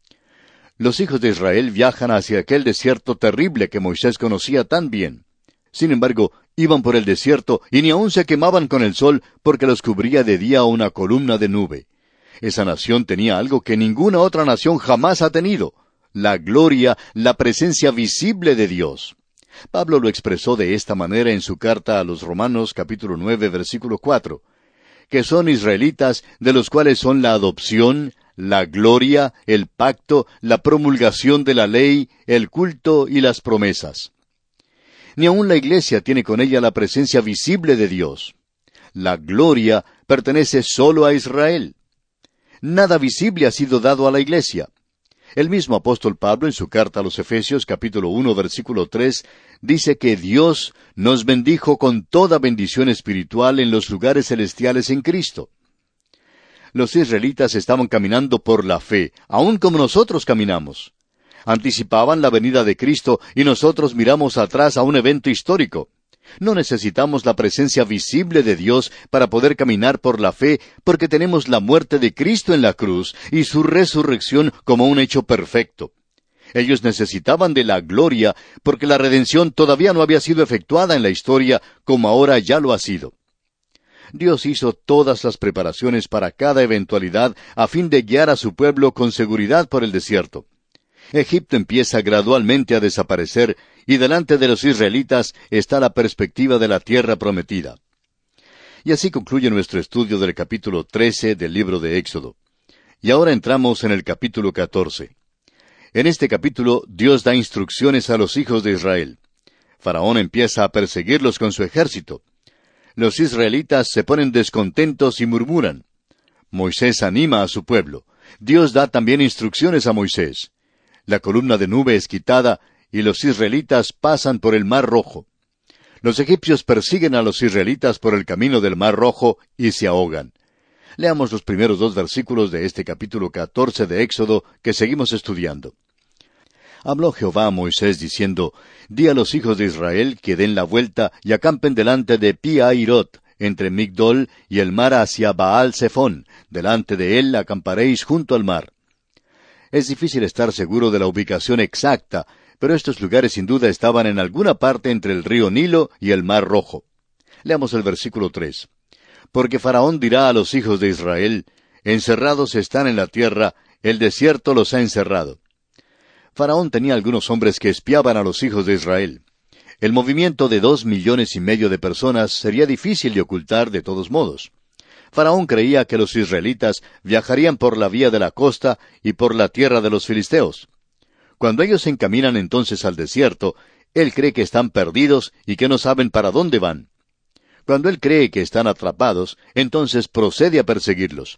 Los hijos de Israel viajan hacia aquel desierto terrible que Moisés conocía tan bien. Sin embargo, iban por el desierto y ni aun se quemaban con el sol porque los cubría de día una columna de nube. Esa nación tenía algo que ninguna otra nación jamás ha tenido: la gloria, la presencia visible de Dios. Pablo lo expresó de esta manera en su carta a los Romanos capítulo nueve versículo cuatro, que son israelitas de los cuales son la adopción, la gloria, el pacto, la promulgación de la ley, el culto y las promesas. Ni aun la iglesia tiene con ella la presencia visible de Dios. La gloria pertenece solo a Israel. Nada visible ha sido dado a la iglesia. El mismo apóstol Pablo, en su carta a los Efesios, capítulo uno, versículo tres, dice que Dios nos bendijo con toda bendición espiritual en los lugares celestiales en Cristo. Los israelitas estaban caminando por la fe, aun como nosotros caminamos. Anticipaban la venida de Cristo y nosotros miramos atrás a un evento histórico. No necesitamos la presencia visible de Dios para poder caminar por la fe, porque tenemos la muerte de Cristo en la cruz y su resurrección como un hecho perfecto. Ellos necesitaban de la gloria, porque la redención todavía no había sido efectuada en la historia como ahora ya lo ha sido. Dios hizo todas las preparaciones para cada eventualidad a fin de guiar a su pueblo con seguridad por el desierto. Egipto empieza gradualmente a desaparecer y delante de los israelitas está la perspectiva de la tierra prometida. Y así concluye nuestro estudio del capítulo trece del libro de Éxodo. Y ahora entramos en el capítulo catorce. En este capítulo Dios da instrucciones a los hijos de Israel. Faraón empieza a perseguirlos con su ejército. Los israelitas se ponen descontentos y murmuran. Moisés anima a su pueblo. Dios da también instrucciones a Moisés. La columna de nube es quitada y los israelitas pasan por el Mar Rojo. Los egipcios persiguen a los israelitas por el camino del Mar Rojo y se ahogan. Leamos los primeros dos versículos de este capítulo catorce de Éxodo que seguimos estudiando. Habló Jehová a Moisés diciendo, Di a los hijos de Israel que den la vuelta y acampen delante de Pi-Hahirot, entre Migdol y el mar hacia Baal-Zephón. Delante de él acamparéis junto al mar. Es difícil estar seguro de la ubicación exacta, pero estos lugares sin duda estaban en alguna parte entre el río Nilo y el Mar Rojo. Leamos el versículo tres. Porque Faraón dirá a los hijos de Israel, encerrados están en la tierra, el desierto los ha encerrado. Faraón tenía algunos hombres que espiaban a los hijos de Israel. El movimiento de dos millones y medio de personas sería difícil de ocultar de todos modos. Faraón creía que los israelitas viajarían por la vía de la costa y por la tierra de los filisteos. Cuando ellos se encaminan entonces al desierto, él cree que están perdidos y que no saben para dónde van. Cuando él cree que están atrapados, entonces procede a perseguirlos.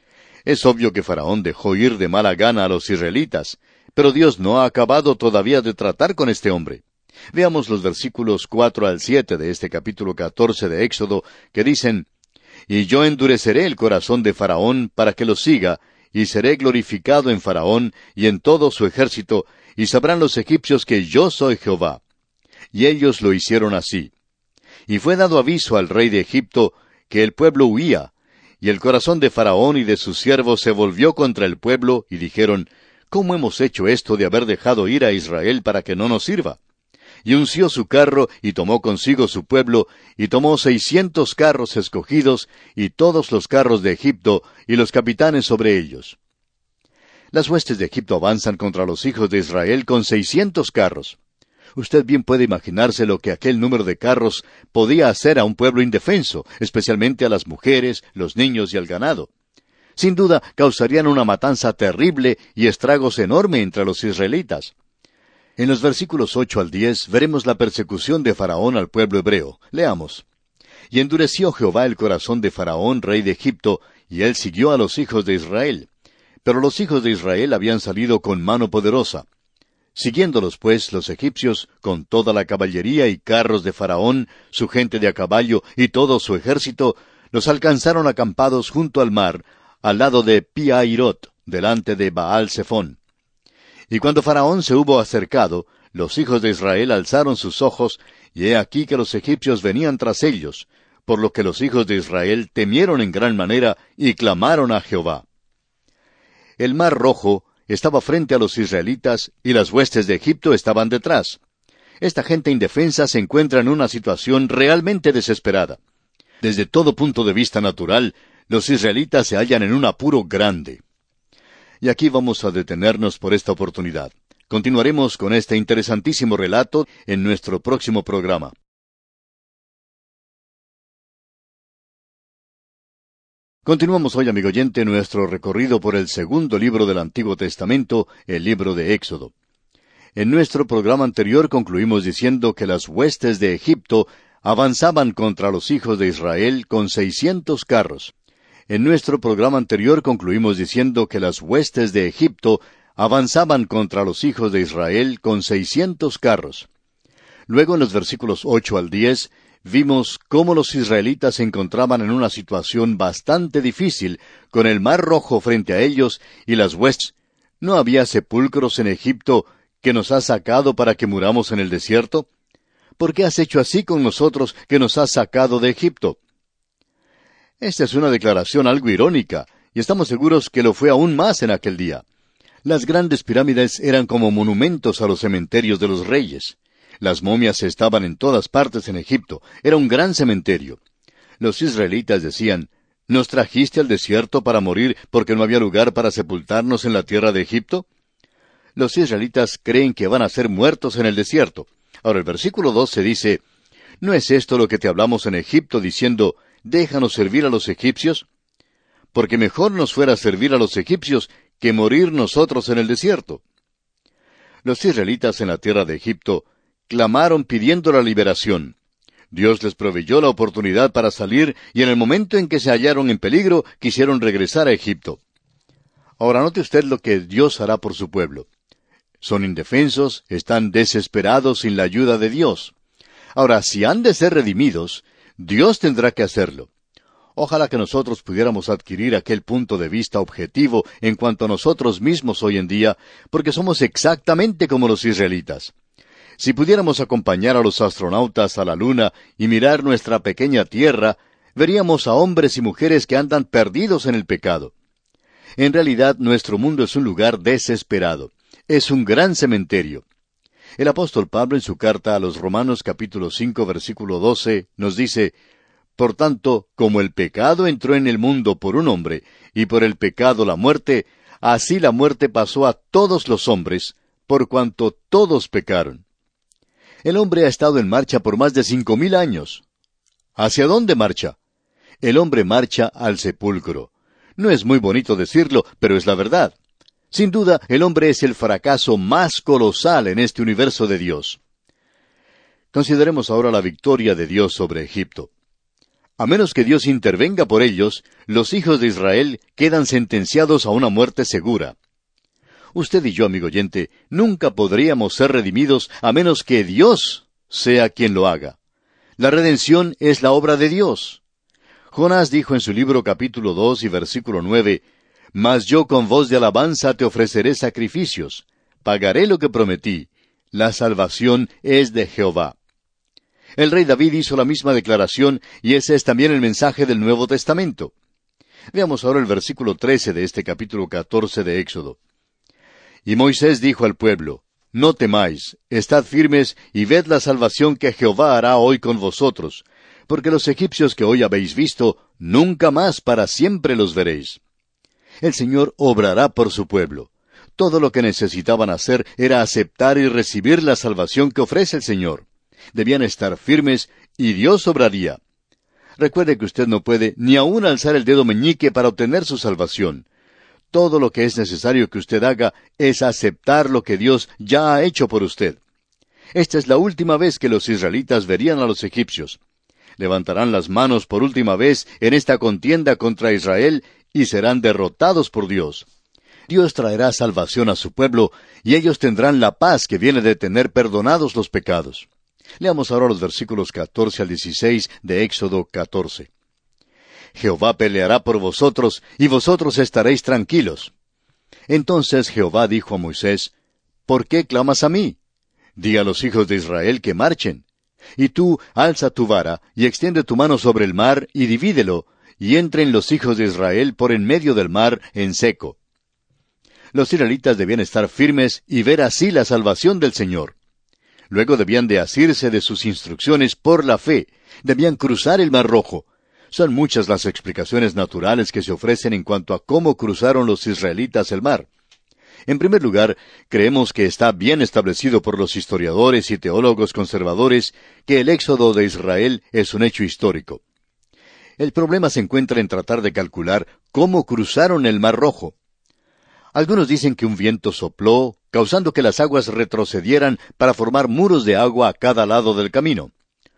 Es obvio que Faraón dejó ir de mala gana a los israelitas, pero Dios no ha acabado todavía de tratar con este hombre. Veamos los versículos cuatro al siete de este capítulo catorce de Éxodo, que dicen, Y yo endureceré el corazón de Faraón para que lo siga, y seré glorificado en Faraón y en todo su ejército, y sabrán los egipcios que yo soy Jehová. Y ellos lo hicieron así. Y fue dado aviso al rey de Egipto que el pueblo huía, y el corazón de Faraón y de sus siervos se volvió contra el pueblo, y dijeron, ¿Cómo hemos hecho esto de haber dejado ir a Israel para que no nos sirva? Y unció su carro, y tomó consigo su pueblo, y tomó seiscientos carros escogidos, y todos los carros de Egipto, y los capitanes sobre ellos. Las huestes de Egipto avanzan contra los hijos de Israel con seiscientos carros. Usted bien puede imaginarse lo que aquel número de carros podía hacer a un pueblo indefenso, especialmente a las mujeres, los niños y al ganado. Sin duda, causarían una matanza terrible y estragos enormes entre los israelitas. En los versículos ocho al diez veremos la persecución de Faraón al pueblo hebreo. Leamos. Y endureció Jehová el corazón de Faraón, rey de Egipto, y él siguió a los hijos de Israel. Pero los hijos de Israel habían salido con mano poderosa. Siguiéndolos, pues, los egipcios, con toda la caballería y carros de Faraón, su gente de a caballo y todo su ejército, los alcanzaron acampados junto al mar, al lado de Pi-Hahirot, delante de Baal-Zephón. Y cuando Faraón se hubo acercado, los hijos de Israel alzaron sus ojos, y he aquí que los egipcios venían tras ellos, por lo que los hijos de Israel temieron en gran manera y clamaron a Jehová. El Mar Rojo estaba frente a los israelitas y las huestes de Egipto estaban detrás. Esta gente indefensa se encuentra en una situación realmente desesperada. Desde todo punto de vista natural, los israelitas se hallan en un apuro grande. Y aquí vamos a detenernos por esta oportunidad. Continuaremos con este interesantísimo relato en nuestro próximo programa. Continuamos hoy, amigo oyente, nuestro recorrido por el segundo libro del Antiguo Testamento, el libro de Éxodo. En nuestro programa anterior concluimos diciendo que las huestes de Egipto avanzaban contra los hijos de Israel con seiscientos carros. En nuestro programa anterior concluimos diciendo que las huestes de Egipto avanzaban contra los hijos de Israel con seiscientos carros. Luego, en los versículos ocho al diez, vimos cómo los israelitas se encontraban en una situación bastante difícil, con el Mar Rojo frente a ellos y las huestes. ¿No había sepulcros en Egipto que nos has sacado para que muramos en el desierto? ¿Por qué has hecho así con nosotros que nos has sacado de Egipto? Esta es una declaración algo irónica, y estamos seguros que lo fue aún más en aquel día. Las grandes pirámides eran como monumentos a los cementerios de los reyes. Las momias estaban en todas partes en Egipto. Era un gran cementerio. Los israelitas decían, ¿nos trajiste al desierto para morir porque no había lugar para sepultarnos en la tierra de Egipto? Los israelitas creen que van a ser muertos en el desierto. Ahora el versículo doce dice, ¿no es esto lo que te hablamos en Egipto diciendo, déjanos servir a los egipcios? Porque mejor nos fuera servir a los egipcios que morir nosotros en el desierto. Los israelitas en la tierra de Egipto clamaron pidiendo la liberación. Dios les proveyó la oportunidad para salir y en el momento en que se hallaron en peligro quisieron regresar a Egipto. Ahora note usted lo que Dios hará por su pueblo. Son indefensos, están desesperados sin la ayuda de Dios. Ahora, si han de ser redimidos, Dios tendrá que hacerlo. Ojalá que nosotros pudiéramos adquirir aquel punto de vista objetivo en cuanto a nosotros mismos hoy en día, porque somos exactamente como los israelitas. Si pudiéramos acompañar a los astronautas a la Luna y mirar nuestra pequeña Tierra, veríamos a hombres y mujeres que andan perdidos en el pecado. En realidad, nuestro mundo es un lugar desesperado. Es un gran cementerio. El apóstol Pablo en su carta a los Romanos capítulo cinco versículo doce nos dice, Por tanto, como el pecado entró en el mundo por un hombre, y por el pecado la muerte, así la muerte pasó a todos los hombres, por cuanto todos pecaron. El hombre ha estado en marcha por más de cinco mil años. ¿Hacia dónde marcha? El hombre marcha al sepulcro. No es muy bonito decirlo, pero es la verdad. Sin duda, el hombre es el fracaso más colosal en este universo de Dios. Consideremos ahora la victoria de Dios sobre Egipto. A menos que Dios intervenga por ellos, los hijos de Israel quedan sentenciados a una muerte segura. Usted y yo, amigo oyente, nunca podríamos ser redimidos a menos que Dios sea quien lo haga. La redención es la obra de Dios. Jonás dijo en su libro capítulo dos y versículo nueve, Mas yo con voz de alabanza te ofreceré sacrificios, pagaré lo que prometí, la salvación es de Jehová. El rey David hizo la misma declaración y ese es también el mensaje del Nuevo Testamento. Veamos ahora el versículo trece de este capítulo catorce de Éxodo. Y Moisés dijo al pueblo, No temáis, estad firmes y ved la salvación que Jehová hará hoy con vosotros, porque los egipcios que hoy habéis visto, nunca más para siempre los veréis. El Señor obrará por su pueblo. Todo lo que necesitaban hacer era aceptar y recibir la salvación que ofrece el Señor. Debían estar firmes y Dios obraría. Recuerde que usted no puede ni aún alzar el dedo meñique para obtener su salvación. Todo lo que es necesario que usted haga es aceptar lo que Dios ya ha hecho por usted. Esta es la última vez que los israelitas verían a los egipcios. Levantarán las manos por última vez en esta contienda contra Israel y serán derrotados por Dios. Dios traerá salvación a su pueblo y ellos tendrán la paz que viene de tener perdonados los pecados. Leamos ahora los versículos catorce al dieciséis de Éxodo catorce. Jehová peleará por vosotros, y vosotros estaréis tranquilos. Entonces Jehová dijo a Moisés, ¿por qué clamas a mí? Di a los hijos de Israel que marchen. Y tú alza tu vara, y extiende tu mano sobre el mar, y divídelo, y entren los hijos de Israel por en medio del mar en seco. Los israelitas debían estar firmes y ver así la salvación del Señor. Luego debían de asirse de sus instrucciones por la fe, debían cruzar el Mar Rojo. Son muchas las explicaciones naturales que se ofrecen en cuanto a cómo cruzaron los israelitas el mar. En primer lugar, creemos que está bien establecido por los historiadores y teólogos conservadores que el éxodo de Israel es un hecho histórico. El problema se encuentra en tratar de calcular cómo cruzaron el Mar Rojo. Algunos dicen que un viento sopló, causando que las aguas retrocedieran para formar muros de agua a cada lado del camino.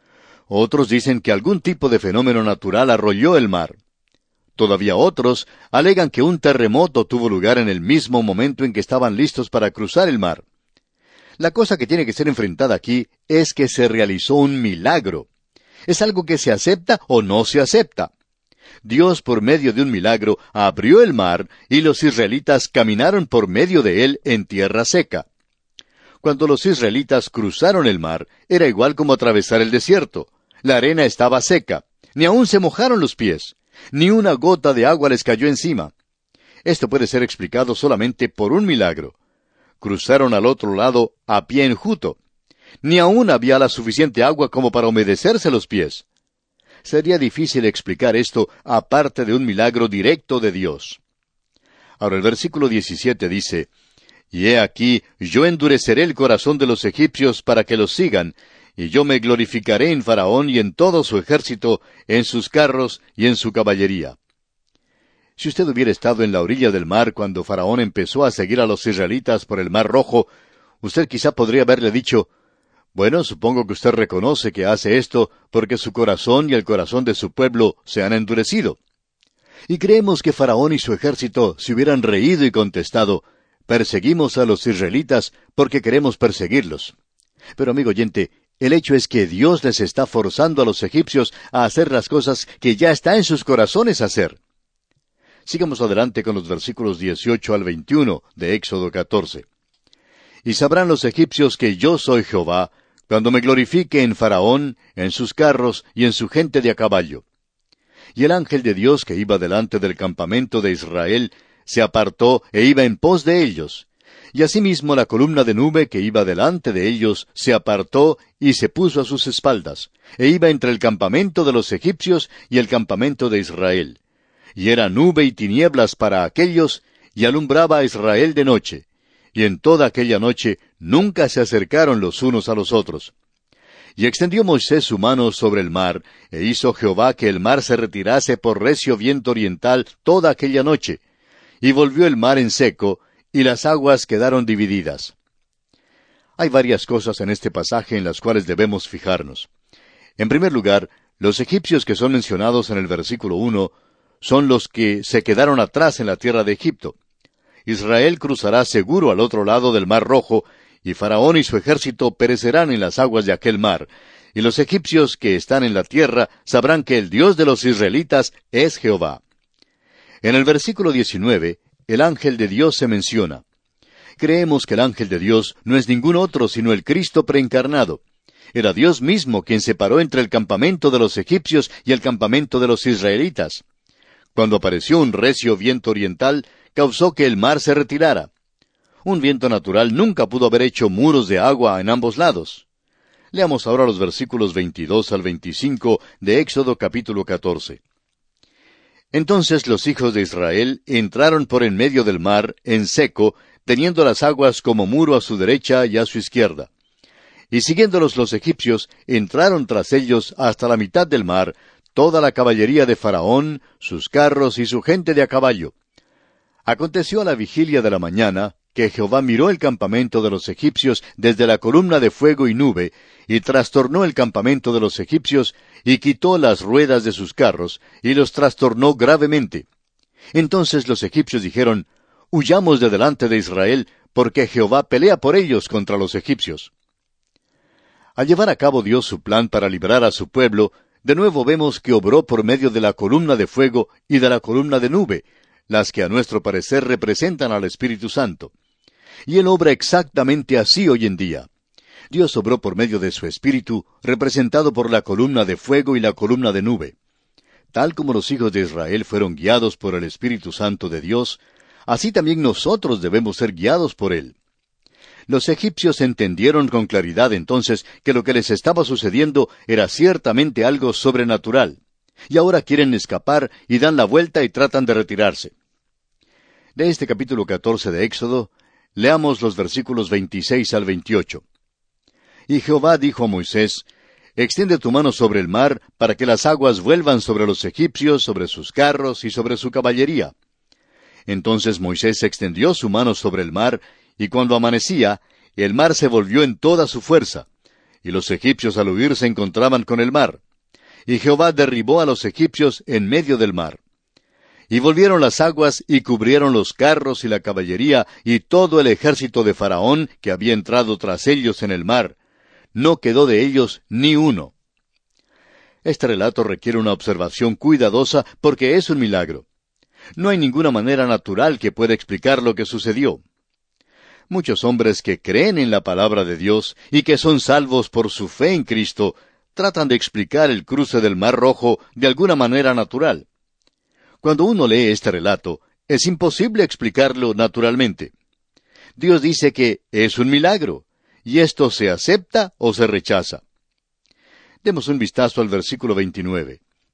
Otros dicen que algún tipo de fenómeno natural arrolló el mar. Todavía otros alegan que un terremoto tuvo lugar en el mismo momento en que estaban listos para cruzar el mar. La cosa que tiene que ser enfrentada aquí es que se realizó un milagro. ¿Es algo que se acepta o no se acepta? Dios, por medio de un milagro, abrió el mar y los israelitas caminaron por medio de él en tierra seca. Cuando los israelitas cruzaron el mar, era igual como atravesar el desierto. La arena estaba seca. Ni aún se mojaron los pies. Ni una gota de agua les cayó encima. Esto puede ser explicado solamente por un milagro. Cruzaron al otro lado a pie enjuto. Ni aún había la suficiente agua como para humedecerse los pies. Sería difícil explicar esto aparte de un milagro directo de Dios. Ahora el versículo diecisiete dice, «Y he aquí, yo endureceré el corazón de los egipcios para que los sigan, y yo me glorificaré en Faraón y en todo su ejército, en sus carros y en su caballería». Si usted hubiera estado en la orilla del mar cuando Faraón empezó a seguir a los israelitas por el Mar Rojo, usted quizá podría haberle dicho, «Bueno, supongo que usted reconoce que hace esto porque su corazón y el corazón de su pueblo se han endurecido». Y creemos que Faraón y su ejército se hubieran reído y contestado, «Perseguimos a los israelitas porque queremos perseguirlos». Pero amigo oyente, el hecho es que Dios les está forzando a los egipcios a hacer las cosas que ya está en sus corazones hacer. Sigamos adelante con los versículos dieciocho al veintiuno de Éxodo catorce. «Y sabrán los egipcios que yo soy Jehová, cuando me glorifique en Faraón, en sus carros y en su gente de a caballo». Y el ángel de Dios que iba delante del campamento de Israel se apartó e iba en pos de ellos. Y asimismo la columna de nube que iba delante de ellos se apartó y se puso a sus espaldas, e iba entre el campamento de los egipcios y el campamento de Israel. Y era nube y tinieblas para aquellos, y alumbraba a Israel de noche. Y en toda aquella noche nunca se acercaron los unos a los otros. Y extendió Moisés su mano sobre el mar, e hizo Jehová que el mar se retirase por recio viento oriental toda aquella noche. Y volvió el mar en seco, y las aguas quedaron divididas. Hay varias cosas en este pasaje en las cuales debemos fijarnos. En primer lugar, los egipcios que son mencionados en el versículo uno son los que se quedaron atrás en la tierra de Egipto. Israel cruzará seguro al otro lado del Mar Rojo, y Faraón y su ejército perecerán en las aguas de aquel mar, y los egipcios que están en la tierra sabrán que el Dios de los israelitas es Jehová. En el versículo diecinueve, el ángel de Dios se menciona. Creemos que el ángel de Dios no es ningún otro sino el Cristo preencarnado. Era Dios mismo quien se paró entre el campamento de los egipcios y el campamento de los israelitas. Cuando apareció un recio viento oriental, causó que el mar se retirara. Un viento natural nunca pudo haber hecho muros de agua en ambos lados. Leamos ahora los versículos veintidós al veinticinco de Éxodo capítulo catorce. Entonces los hijos de Israel entraron por en medio del mar, en seco, teniendo las aguas como muro a su derecha y a su izquierda. Y siguiéndolos los egipcios, entraron tras ellos hasta la mitad del mar, toda la caballería de Faraón, sus carros y su gente de a caballo. Aconteció a la vigilia de la mañana, que Jehová miró el campamento de los egipcios desde la columna de fuego y nube, y trastornó el campamento de los egipcios, y quitó las ruedas de sus carros, y los trastornó gravemente. Entonces los egipcios dijeron, «Huyamos de delante de Israel, porque Jehová pelea por ellos contra los egipcios». Al llevar a cabo Dios su plan para librar a su pueblo, de nuevo vemos que obró por medio de la columna de fuego y de la columna de nube, las que a nuestro parecer representan al Espíritu Santo. Y Él obra exactamente así hoy en día. Dios obró por medio de su Espíritu, representado por la columna de fuego y la columna de nube. Tal como los hijos de Israel fueron guiados por el Espíritu Santo de Dios, así también nosotros debemos ser guiados por Él. Los egipcios entendieron con claridad entonces que lo que les estaba sucediendo era ciertamente algo sobrenatural, y ahora quieren escapar y dan la vuelta y tratan de retirarse. De este capítulo catorce de Éxodo, leamos los versículos veintiséis al veintiocho. Y Jehová dijo a Moisés, «Extiende tu mano sobre el mar, para que las aguas vuelvan sobre los egipcios, sobre sus carros y sobre su caballería». Entonces Moisés extendió su mano sobre el mar, y cuando amanecía, el mar se volvió en toda su fuerza, y los egipcios al huir se encontraban con el mar. Y Jehová derribó a los egipcios en medio del mar. Y volvieron las aguas y cubrieron los carros y la caballería y todo el ejército de Faraón que había entrado tras ellos en el mar. No quedó de ellos ni uno. Este relato requiere una observación cuidadosa porque es un milagro. No hay ninguna manera natural que pueda explicar lo que sucedió. Muchos hombres que creen en la palabra de Dios y que son salvos por su fe en Cristo, tratan de explicar el cruce del Mar Rojo de alguna manera natural. Cuando uno lee este relato, es imposible explicarlo naturalmente. Dios dice que es un milagro, y esto se acepta o se rechaza. Demos un vistazo al versículo veintinueve.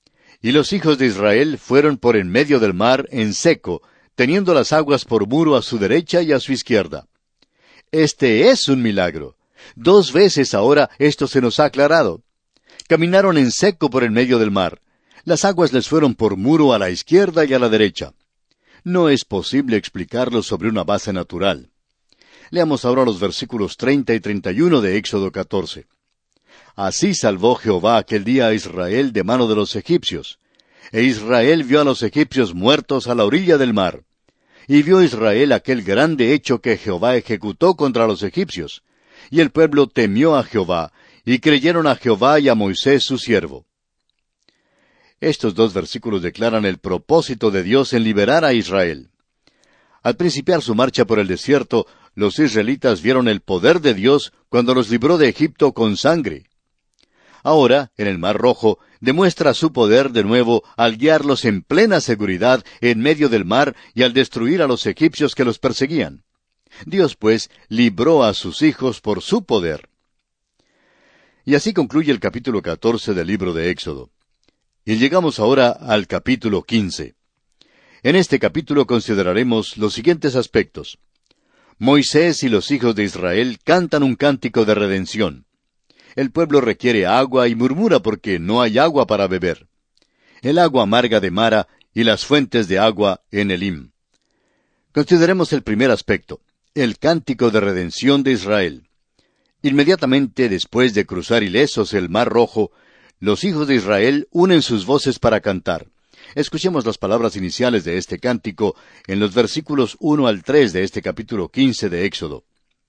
Y los hijos de Israel fueron por en medio del mar en seco, teniendo las aguas por muro a su derecha y a su izquierda. Este es un milagro. Dos veces ahora esto se nos ha aclarado. Caminaron en seco por en medio del mar. Las aguas les fueron por muro a la izquierda y a la derecha. No es posible explicarlo sobre una base natural. Leamos ahora los versículos treinta y treinta y uno de Éxodo catorce. Así salvó Jehová aquel día a Israel de mano de los egipcios. E Israel vio a los egipcios muertos a la orilla del mar. Y vio Israel aquel grande hecho que Jehová ejecutó contra los egipcios. Y el pueblo temió a Jehová, y creyeron a Jehová y a Moisés su siervo. Estos dos versículos declaran el propósito de Dios en liberar a Israel. Al principiar su marcha por el desierto, los israelitas vieron el poder de Dios cuando los libró de Egipto con sangre. Ahora, en el Mar Rojo, demuestra su poder de nuevo al guiarlos en plena seguridad en medio del mar y al destruir a los egipcios que los perseguían. Dios, pues, libró a sus hijos por su poder. Y así concluye el capítulo catorce del libro de Éxodo. Y llegamos ahora al capítulo quince. En este capítulo consideraremos los siguientes aspectos. Moisés y los hijos de Israel cantan un cántico de redención. El pueblo requiere agua y murmura porque no hay agua para beber. El agua amarga de Mara y las fuentes de agua en Elim. Consideremos el primer aspecto, el cántico de redención de Israel. Inmediatamente después de cruzar ilesos el Mar Rojo, los hijos de Israel unen sus voces para cantar. Escuchemos las palabras iniciales de este cántico en los versículos uno al tres de este capítulo quince de Éxodo.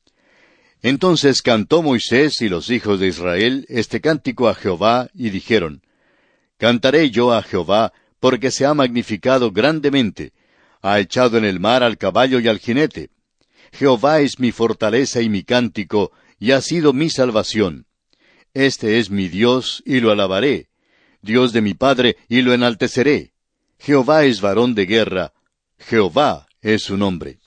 Entonces cantó Moisés y los hijos de Israel este cántico a Jehová, y dijeron, Cantaré yo a Jehová, porque se ha magnificado grandemente, ha echado en el mar al caballo y al jinete. Jehová es mi fortaleza y mi cántico, y ha sido mi salvación. Este es mi Dios, y lo alabaré, Dios de mi Padre, y lo enalteceré. Jehová es varón de guerra, Jehová es su nombre.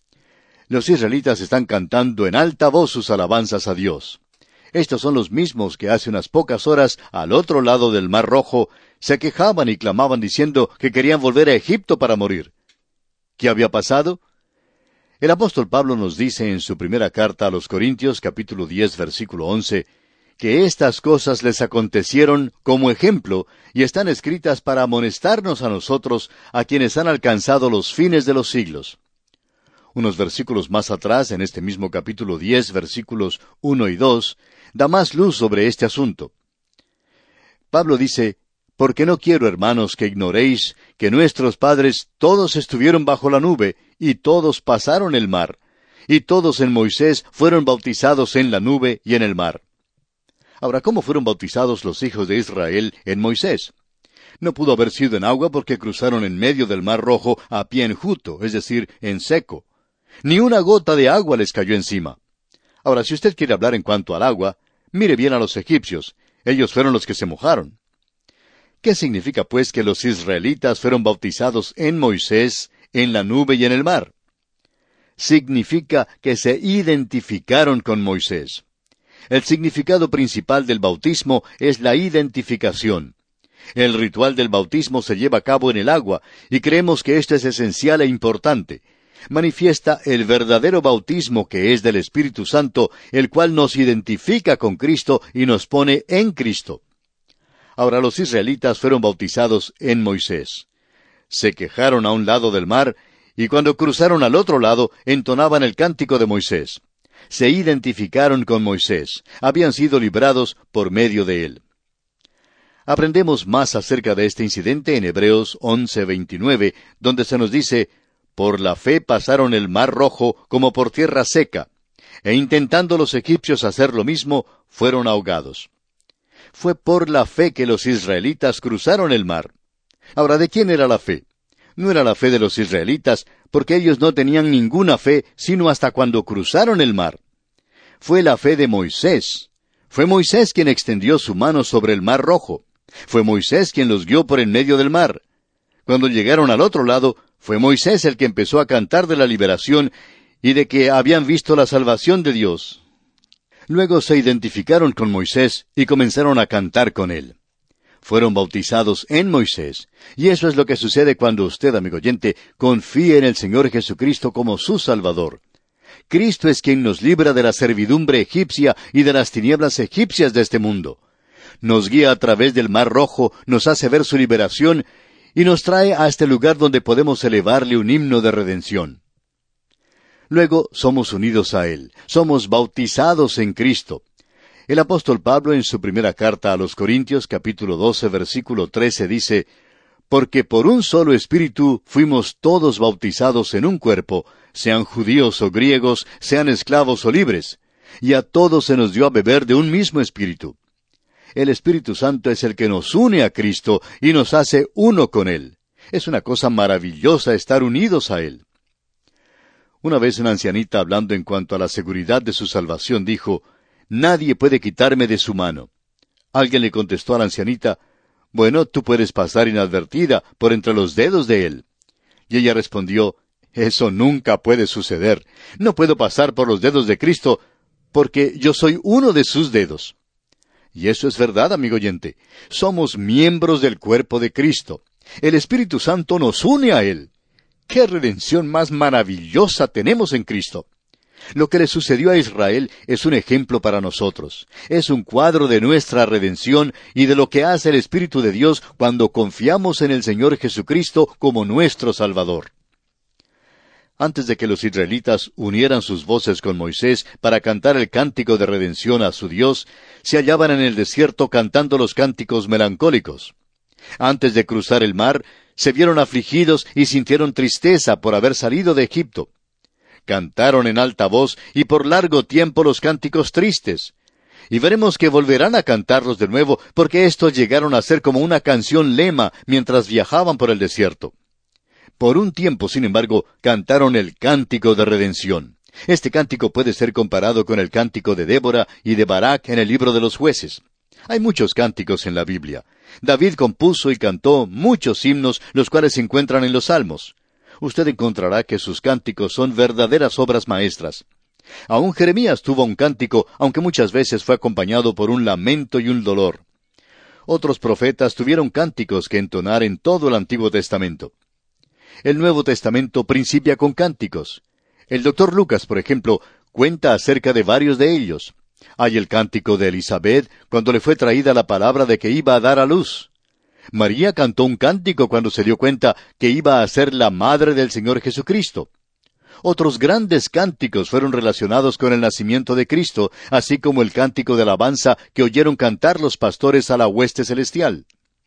Los israelitas están cantando en alta voz sus alabanzas a Dios. Estos son los mismos que hace unas pocas horas, al otro lado del Mar Rojo, se quejaban y clamaban diciendo que querían volver a Egipto para morir. ¿Qué había pasado? El apóstol Pablo nos dice en su primera carta a los Corintios, capítulo diez, versículo once, que estas cosas les acontecieron como ejemplo y están escritas para amonestarnos a nosotros, a quienes han alcanzado los fines de los siglos. Unos versículos más atrás, en este mismo capítulo diez, versículos uno y dos, da más luz sobre este asunto. Pablo dice, Porque no quiero, hermanos, que ignoréis que nuestros padres todos estuvieron bajo la nube, y todos pasaron el mar, y todos en Moisés fueron bautizados en la nube y en el mar. Ahora, ¿cómo fueron bautizados los hijos de Israel en Moisés? No pudo haber sido en agua porque cruzaron en medio del Mar Rojo a pie enjuto, es decir, en seco. Ni una gota de agua les cayó encima. Ahora, si usted quiere hablar en cuanto al agua, mire bien a los egipcios. Ellos fueron los que se mojaron. ¿Qué significa, pues, que los israelitas fueron bautizados en Moisés, en la nube y en el mar? Significa que se identificaron con Moisés. El significado principal del bautismo es la identificación. El ritual del bautismo se lleva a cabo en el agua, y creemos que esto es esencial e importante. Manifiesta el verdadero bautismo que es del Espíritu Santo, el cual nos identifica con Cristo y nos pone en Cristo. Ahora los israelitas fueron bautizados en Moisés. Se quejaron a un lado del mar, y cuando cruzaron al otro lado, entonaban el cántico de Moisés. Se identificaron con Moisés, habían sido librados por medio de él. Aprendemos más acerca de este incidente en Hebreos once veintinueve, donde se nos dice, Por la fe pasaron el Mar Rojo como por tierra seca, e intentando los egipcios hacer lo mismo, fueron ahogados. Fue por la fe que los israelitas cruzaron el mar. Ahora, ¿de quién era la fe? No era la fe de los israelitas, porque ellos no tenían ninguna fe, sino hasta cuando cruzaron el mar. Fue la fe de Moisés. Fue Moisés quien extendió su mano sobre el Mar Rojo. Fue Moisés quien los guió por en medio del mar. Cuando llegaron al otro lado, fue Moisés el que empezó a cantar de la liberación y de que habían visto la salvación de Dios. Luego se identificaron con Moisés y comenzaron a cantar con él. Fueron bautizados en Moisés. Y eso es lo que sucede cuando usted, amigo oyente, confía en el Señor Jesucristo como su Salvador. Cristo es quien nos libra de la servidumbre egipcia y de las tinieblas egipcias de este mundo. Nos guía a través del Mar Rojo, nos hace ver su liberación y nos trae a este lugar donde podemos elevarle un himno de redención. Luego somos unidos a Él, somos bautizados en Cristo. El apóstol Pablo en su primera carta a los Corintios, capítulo doce, versículo trece, dice, «Porque por un solo Espíritu fuimos todos bautizados en un cuerpo, sean judíos o griegos, sean esclavos o libres, y a todos se nos dio a beber de un mismo Espíritu». El Espíritu Santo es el que nos une a Cristo y nos hace uno con Él. Es una cosa maravillosa estar unidos a Él. Una vez una ancianita, hablando en cuanto a la seguridad de su salvación, dijo, «Nadie puede quitarme de su mano». Alguien le contestó a la ancianita, «Bueno, tú puedes pasar inadvertida por entre los dedos de Él». Y ella respondió, «Eso nunca puede suceder. No puedo pasar por los dedos de Cristo, porque yo soy uno de sus dedos». Y eso es verdad, amigo oyente. Somos miembros del cuerpo de Cristo. El Espíritu Santo nos une a Él. ¡Qué redención más maravillosa tenemos en Cristo! Lo que le sucedió a Israel es un ejemplo para nosotros. Es un cuadro de nuestra redención y de lo que hace el Espíritu de Dios cuando confiamos en el Señor Jesucristo como nuestro Salvador. Antes de que los israelitas unieran sus voces con Moisés para cantar el cántico de redención a su Dios, se hallaban en el desierto cantando los cánticos melancólicos. Antes de cruzar el mar, se vieron afligidos y sintieron tristeza por haber salido de Egipto. Cantaron en alta voz y por largo tiempo los cánticos tristes. Y veremos que volverán a cantarlos de nuevo, porque estos llegaron a ser como una canción lema mientras viajaban por el desierto. Por un tiempo, sin embargo, cantaron el cántico de redención. Este cántico puede ser comparado con el cántico de Débora y de Barak en el libro de los Jueces. Hay muchos cánticos en la Biblia. David compuso y cantó muchos himnos, los cuales se encuentran en los Salmos. Usted encontrará que sus cánticos son verdaderas obras maestras. Aún Jeremías tuvo un cántico, aunque muchas veces fue acompañado por un lamento y un dolor. Otros profetas tuvieron cánticos que entonar en todo el Antiguo Testamento. El Nuevo Testamento principia con cánticos. El doctor Lucas, por ejemplo, cuenta acerca de varios de ellos. Hay el cántico de Elizabeth cuando le fue traída la palabra de que iba a dar a luz. María cantó un cántico cuando se dio cuenta que iba a ser la madre del Señor Jesucristo. Otros grandes cánticos fueron relacionados con el nacimiento de Cristo, así como el cántico de alabanza que oyeron cantar los pastores a la hueste celestial.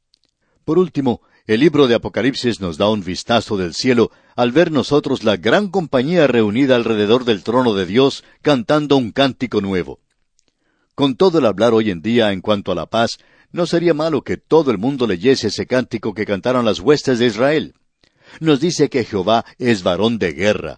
Por último, el libro de Apocalipsis nos da un vistazo del cielo al ver nosotros la gran compañía reunida alrededor del trono de Dios cantando un cántico nuevo. Con todo el hablar hoy en día en cuanto a la paz, no sería malo que todo el mundo leyese ese cántico que cantaron las huestes de Israel. Nos dice que Jehová es varón de guerra.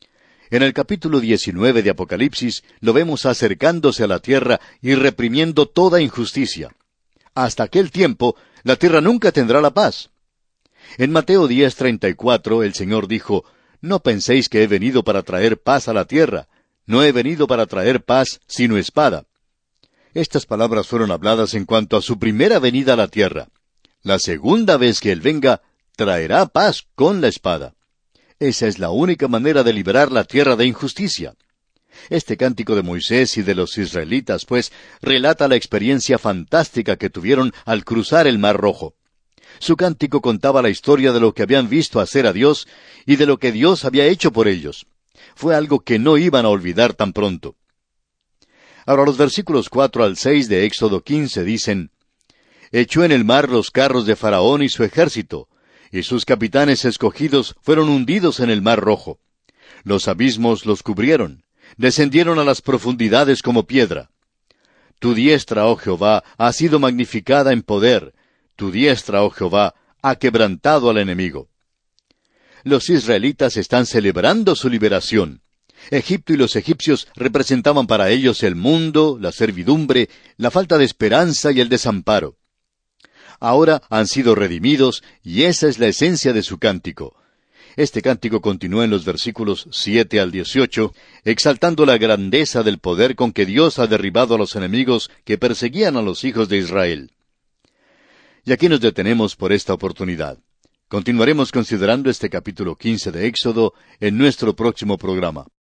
En el capítulo diecinueve de Apocalipsis lo vemos acercándose a la tierra y reprimiendo toda injusticia. Hasta aquel tiempo, la tierra nunca tendrá la paz. En Mateo diez, treinta y cuatro, el Señor dijo, «No penséis que he venido para traer paz a la tierra. No he venido para traer paz, sino espada». Estas palabras fueron habladas en cuanto a su primera venida a la tierra. La segunda vez que Él venga, traerá paz con la espada. Esa es la única manera de liberar la tierra de injusticia. Este cántico de Moisés y de los israelitas, pues, relata la experiencia fantástica que tuvieron al cruzar el Mar Rojo. Su cántico contaba la historia de lo que habían visto hacer a Dios y de lo que Dios había hecho por ellos. Fue algo que no iban a olvidar tan pronto. Ahora los versículos cuatro al seis de Éxodo quince dicen, «Echó en el mar los carros de Faraón y su ejército, y sus capitanes escogidos fueron hundidos en el Mar Rojo. Los abismos los cubrieron, descendieron a las profundidades como piedra. Tu diestra, oh Jehová, ha sido magnificada en poder, tu diestra, oh Jehová, ha quebrantado al enemigo». Los israelitas están celebrando su liberación. Egipto y los egipcios representaban para ellos el mundo, la servidumbre, la falta de esperanza y el desamparo. Ahora han sido redimidos y esa es la esencia de su cántico. Este cántico continúa en los versículos siete al dieciocho, exaltando la grandeza del poder con que Dios ha derribado a los enemigos que perseguían a los hijos de Israel. Y aquí nos detenemos por esta oportunidad. Continuaremos considerando este capítulo quince de Éxodo en nuestro próximo programa.